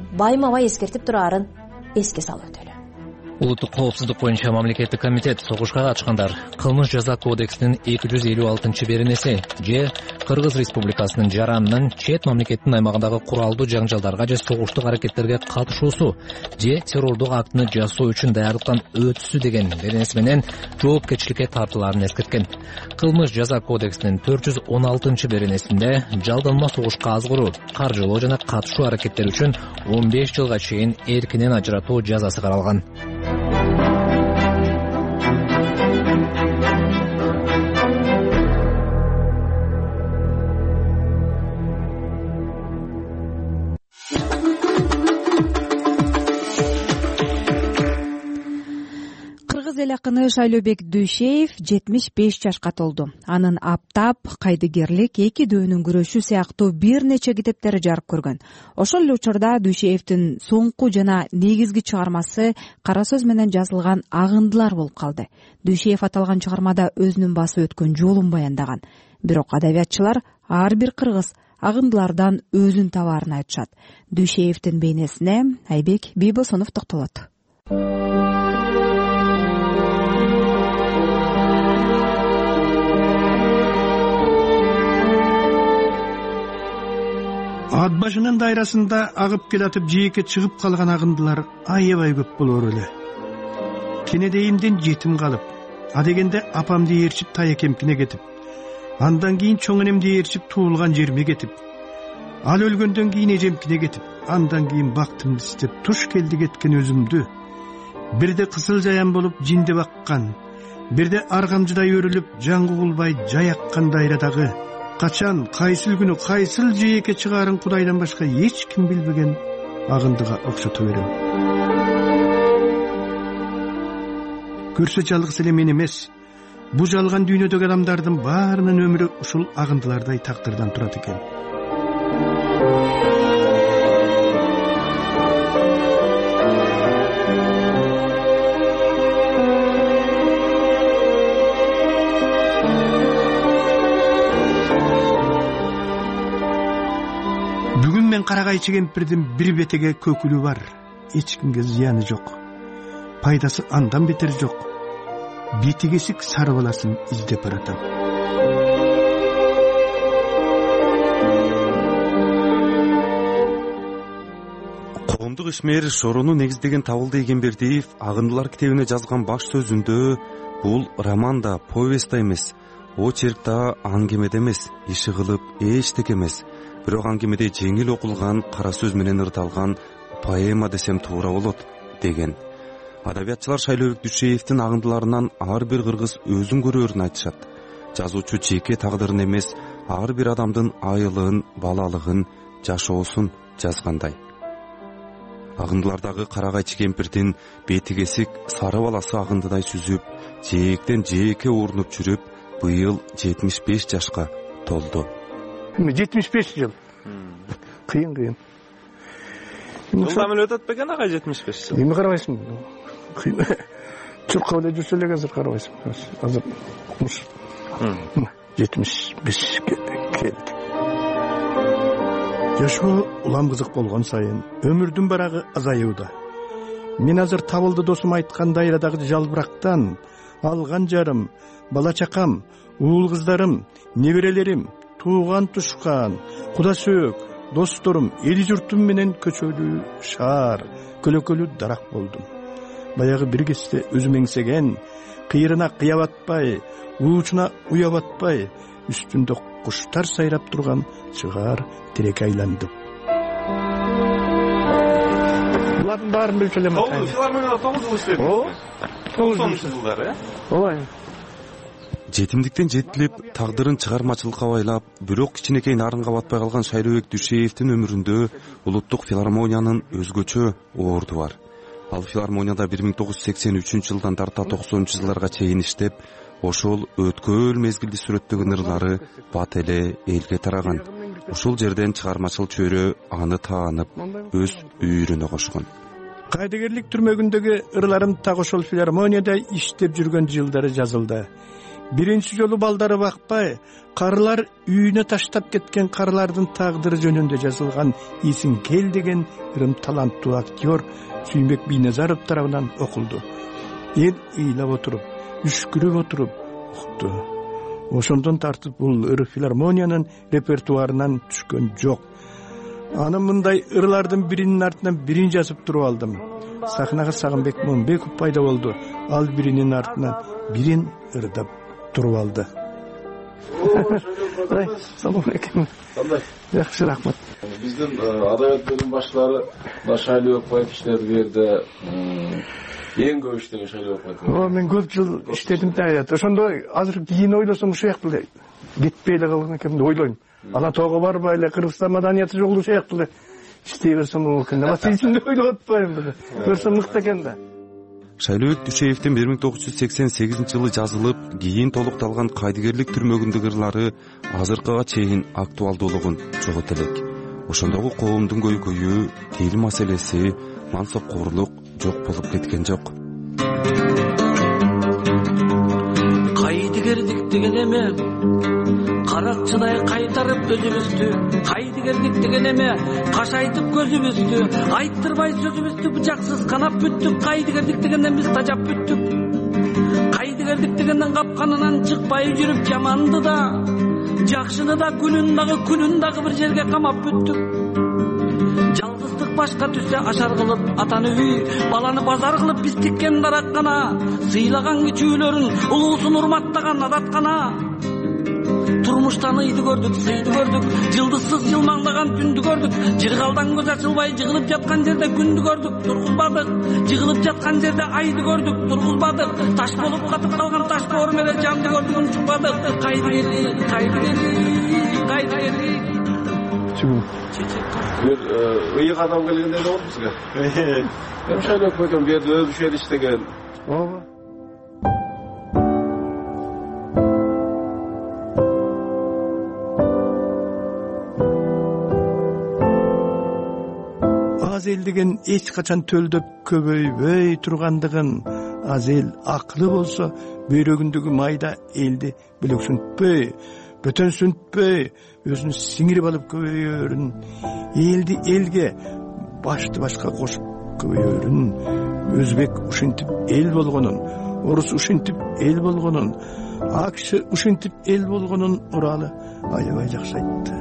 байма бай эскертип турарын эске салып өтөлү. Улуттук коопсуздук боюнча мамлекеттик комитет согушка катышкандар кылмыш жаза кодексинин эки жүз элүү алтынчы беренеси же Кыргыз Республикасынын жаранынын чет мамлекеттин аймагындагы куралдуу жаңжалдарга же согуштук аракеттерге катышуусу же террордук актыны жасоо үчүн даярдыктан өтүүсү деген беренеси менен жоопкерчиликке тартылаарын эскерткен. Кылмыш жаза кодексинин төрт жүз он алтынчы беренесинде жалданма согушка азгыруу, каржылоо жана катышуу аракеттери үчүн он беш жылга чейин эркинен ажыратуу жазасы каралган. эл акыны Шайлообек Дүйшеев жетимиш беш жашка толду. Анын аптап, кайдыгерлик, эки дөөнүн күрөшү сыяктуу бир нече китептери жарык көргөн. Ошол эле учурда Дүйшеевдин соңку жана негизги чыгармасы кара сөз менен жазылган Агындылар болуп калды. Дүйшеев аталган чыгармада өзүнүн басып өткөн жолун баяндаган. Бирок адабиятчылар ар бир кыргыз агындылардан өзүн табаарын айтышат. Дүйшеевдин бейнесине Айбек Бийбосонов токтолот. Ат башынын дайрасында агып келатып жээкке чыгып калган агындылар аябай көп болор эле. Кенедейимден жетим калып, адегенде апамды ээрчип таякемкине кетип, андан кийин чоң энемди ээрчип туулган жериме кетип, ал өлгөндөн кийин эжемкине кетип, андан кийин бактымды издеп туш келди кеткен өзүмдү, бирде кысыл жаян болуп жинде баккан, бирде аргамжыдай өрүлүп жаңгы кулбай жаяккан дайрадагы качан, кайсыл күнү, кайсыл жээкке чыгаарын Кудайдан башка эч ким билбеген агындыга окшото берем. Көрсө жалгыз эле мен эмес, бу жалган дүйнөдөгү адамдардын баарынын өмүрү ушул агындылардай тагдырдан турат экен. Карагайчы кемпирдин бир бетеге көкүлү бар, эч кимге зыяны жок. Пайдасы андан бетер жок. Бетигесик сары баласын издеп баратам. Коомдук ишмер Шорону негиздеген Табылды Эгембердиев Агындылар китебине жазган баш сөзүндө бул роман да, повесть да эмес, очерк да, аңгеме да эмес, иши кылып эчтеке эмес. Бирок аңгемеде жеңил окулган, кара сөз менен ырдалган поэма десем туура болот деген. Адабиятчылар Шайлообек Дүйшеевдин агындыларынан ар бир кыргыз өзүн көрөрүн айтышат. Жазуучу жеке тагдырын эмес, ар бир адамдын айылын, балалыгын, жашоосун жазгандай. Агындылардагы Карагайчы кемпирдин бетигесик сары баласы агындыдай сүзүп, жээктен жээкке орнуп жүрүп, быйыл жетимиш беш жашка толду. жетимиш беш жыл. Кыйын кыйын. Жылдам эле өтөт бекен ага жетимиш беш жыл. Эми карабайсың. Кыйын. Чуркап эле жүрсө эле азыр карабайсың. Азыр муш. жетимиш бешке келди. Жашоо улам кызык болгон сайын өмүрдүн барагы азаюуда. Мен азыр Табылды досум айткан дайрадагы жалбырактан алган жарым, бала чакам, уул кыздарым, неберелерим, тууган тушкан, куда сөөк, досторум, эл журтум менен көчөлүү шаар, көлөкөлүү дарак болдум. Баягы бир кезде өзүм эңсеген, кыйрына кыя батпай, уучуна уя батпай, үстүндө куштар сайрап турган чыгар тирекке айландым. Булардын баарын билчү элем. Филармонияда тогуз жыл иштедим. О, тогузунчу жылдары, э? Ооба. Жетимдиктен жетилип, тагдырын чыгармачылыкка байлап, бирок кичинекей нарынга батпай калган Шайлообек Дүйшеевдин өмүрүндө улуттук филармониянын өзгөчө орду бар. Ал филармонияда бир миң тогуз жүз сексен үчүнчү жылдан тарта токсонунчу жылдарга чейин иштеп, ошол өткөл мезгилди сүрөттөгөн ырлары бат эле элге тараган. Ушул жерден чыгармачыл чөйрө аны таанып, өз үйрүнө кошкон. Кайдыгерлик түрмөгүндөгү ырларым так ошол филармонияда иштеп жүргөн жылдары жазылды. биринчи жолу балдары бакпай, карылар үйүнө таштап кеткен карылардын тагдыры жөнүндө жазылган Исиңкел деген ырым таланттуу актер Сүймбек Бийназаров тарабынан окулду. Эл ыйлап отуруп, үшкүрүп отуруп укту. Ошондон тартып бул ыр филармониянын репертуарынан түшкөн жок. Аны мындай ырлардын биринин артынан бирин жазып туруп алдым. Сахнага Сагынбек Момбеков пайда болду. Ал биринин артынан бирин ырдап туруп алды. Салам алейкум. Кандай? Жакшы, рахмат. Биздин адабият бөлүм башчылары Шайлыбек Байып иштеди бу жерде. Эң көп иштеген Шайлыбек Байып. О, мен көп жыл иштедим да. Ошондо азыр кийин ойлосом ушул сыяктуу эле кетпей эле калган экенмин деп ойлойм. Ала тоого барбай эле Кыргызстан маданияты жолу сыяктуу эле иштей берсем болот экен. Ала сизин ойлоп атпаймынбы? Көрсөм мыкты экен да. Шайлыбек Дүшеевдин бир миң тогуз жүз сексен сегизинчи жылы жазылып, кийин толукталган кайдыгерлик түрмөгүндөгү ырлары азыркыга чейин актуалдуулугун жогото элек. Ошондогу коомдун көйгөйү, тил маселеси, мансапкорлук жок болуп кеткен жок. Кайдыгерлик деген эме каракчыдай кайтарып өзүбүздү, кайдыгерлик деген эме кашайтып көзүбүздү, айттырбай сөзүбүздү бычаксыз канап бүттүк. Кайдыгерлик дегенден биз тажап бүттүк. Кайдыгерлик дегенден капканынан чыкпай жүрүп жаманды да, жакшыны да, күнүн дагы күнүн дагы бир жерге камап бүттүк. Жалгыздык башка түшсө ашар кылып атаны үй, баланы базар кылып биз тиккен дараккана, сыйлаган кичүүлөрүн улуусун урматтаган адаткана. Турмуштан ыйды көрдүк, сыйды көрдүк, жылдызсыз жылмаңдаган түндү көрдүк. Жыргалдан көз ачылбай жыгылып жаткан жерде күндү көрдүк, тургузбадык. Жыгылып жаткан жерде айды көрдүк, тургузбадык. Таш болуп катып калган таш боор менен жанды көрдүк, унчукпадык. Кайдыгерлик, кайдыгерлик, кайдыгерлик. Чүгүн. Бир ыйык адам келгенде да болду бизге. Эми Шайлыбек Байкем бу жерде өзү ишер иштеген. Ооба. Аз эл деген эч качан төлдөп көбөйбөй тургандыгын, аз эл акылы болсо бөйрөгүндөгү майда элди бөлөксүнтпөй, бөтөнсүнтпөй, өзүн сиңирип алып көбөйөрүн, элди элге, башты башка кошуп көбөйөрүн, өзбек ушинтип эл болгонун, орус ушинтип эл болгонун, акш ушинтип эл болгонун Уралы аябай жакшы айтты.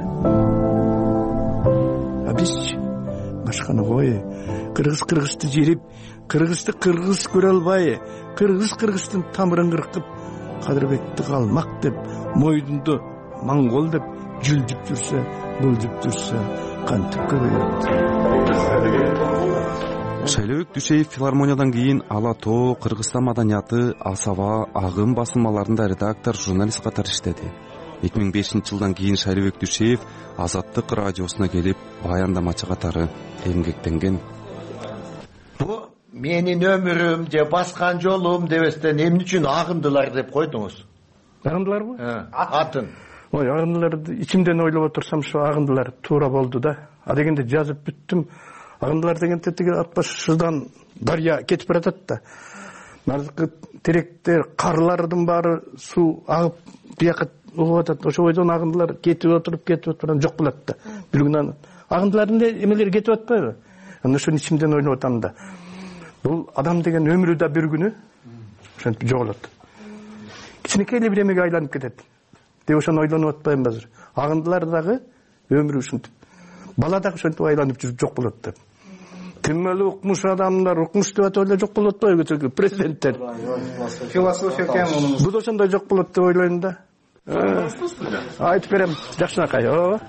А бизчи башканы кой, кыргыз кыргызды жерип, кыргызды кыргыз көрө албай, кыргыз кыргыздын тамырын кыркып, Кадырбекти калмак деп, мойдунду монгол деп жүлдүп жүрсө, былжып жүрсө, кантип көбөйөт. Шайлыбек Дүшеев филармониядан кийин Ала Тоо, Кыргызстан маданияты, Асаба, Агым басылмаларында редактор, журналист катары иштеди. эки миң бешинчи жылдан кийин Шайлыбек Дүшеев Азаттык радиосуна келип, баяндамачы катары эмгектенген. Бу менин өмүрүм же баскан жолум дебестен эмне үчүн агындылар деп койдуңуз? Агындыларбы? Атын. Ой, агындыларды ичимден ойлоп отурсам, ушу агындылар туура болду да. А дегенде жазып бүттүм. Агындылар деген тетиги ат башыдан дарыя кетип баратат да. Наркы теректер, карлардын баары суу агып бияка угуп атат. Ошо бойдон агындылар кетип отуруп, кетип отуруп жок болот да. Бир күнү агындылардын эмелери кетип атпайбы? Аны ошону ичимден ойлоп атам да. Бул адам деген өмүрү да бир күнү ошентип жоголот. Кичинекей эле бир эмеге айланып кетет деп ошону ойлонуп атпаймынбы азыр? Агындылар дагы өмүрү ушинтип, бала дагы ошентип айланып жүрүп жок болот деп. Тиммели укмуш адамдар, укмуш деп атып эле жок болот атпайбы президенттер? Философия экен мунун. Бул да ошондой жок болот деп ойлойм да. Айтып берем, жакшынакай. Ооба.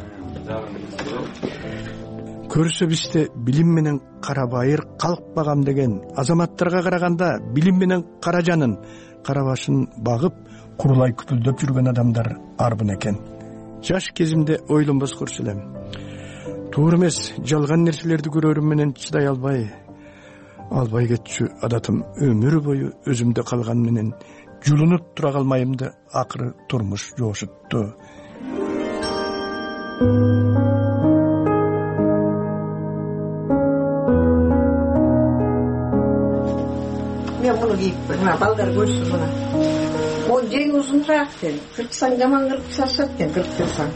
Көрсө бизде билим менен карабайыр калкпагам деген азаматтарга караганда билим менен каражанын, карабашын багып, курулай күпүлдөп жүргөн адамдар арбын экен. Жаш кезимде ойлонбос көрсө элем. Туура эмес, жалган нерселерди көрөрүм менен чыдай албай, албай кетчү адатым өмүр бою өзүмдө калган менен жулунуп тура калмайымды акыры турмуш жошутту. Мен муну кийип, мына балдар көрсүн мына. он жеңи узунураак экен. Кырксаң жаман кыркып салышат экен, кырктырсаң.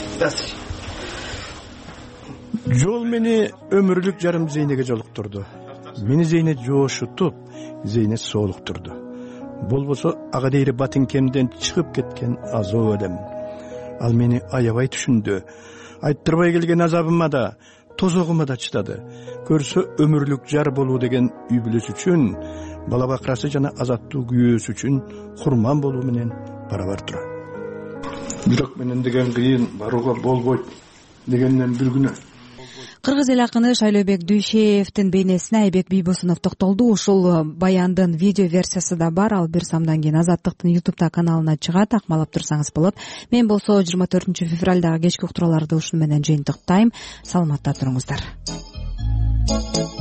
жол мени өмүрлүк жарым Зейнеге жолуктурду. Мени Зейне жошутуп, Зейне соолуктурду. Болбосо ага дейре батинкемден чыгып кеткен азоо элем. Ал мени аябай түшүндү. Айттырбай келген азабыма да, тозогума да чыдады. Көрсө өмүрлүк жар болуу деген үй бүлөсү үчүн, бала бакырасы жана азаттуу күйөөсү үчүн курман болуу менен барабар тура. Бирок менен деген кыйын, барууга болбойт дегенден бир күнү кыргыз эл акыны Шайлообек Дүйшеевдин бейнесине Айбек Бийбосунов токтолду. Ушул баяндын видео версиясы да бар. Ал бир самдан кийин Азаттыктын ютубта каналына чыгат. Акмалап турсаңыз болот. Мен болсо жыйырма төртүнчү февралдагы кечки уктурууларды ушуну менен жыйынтыктайм. Саламатта туруңуздар.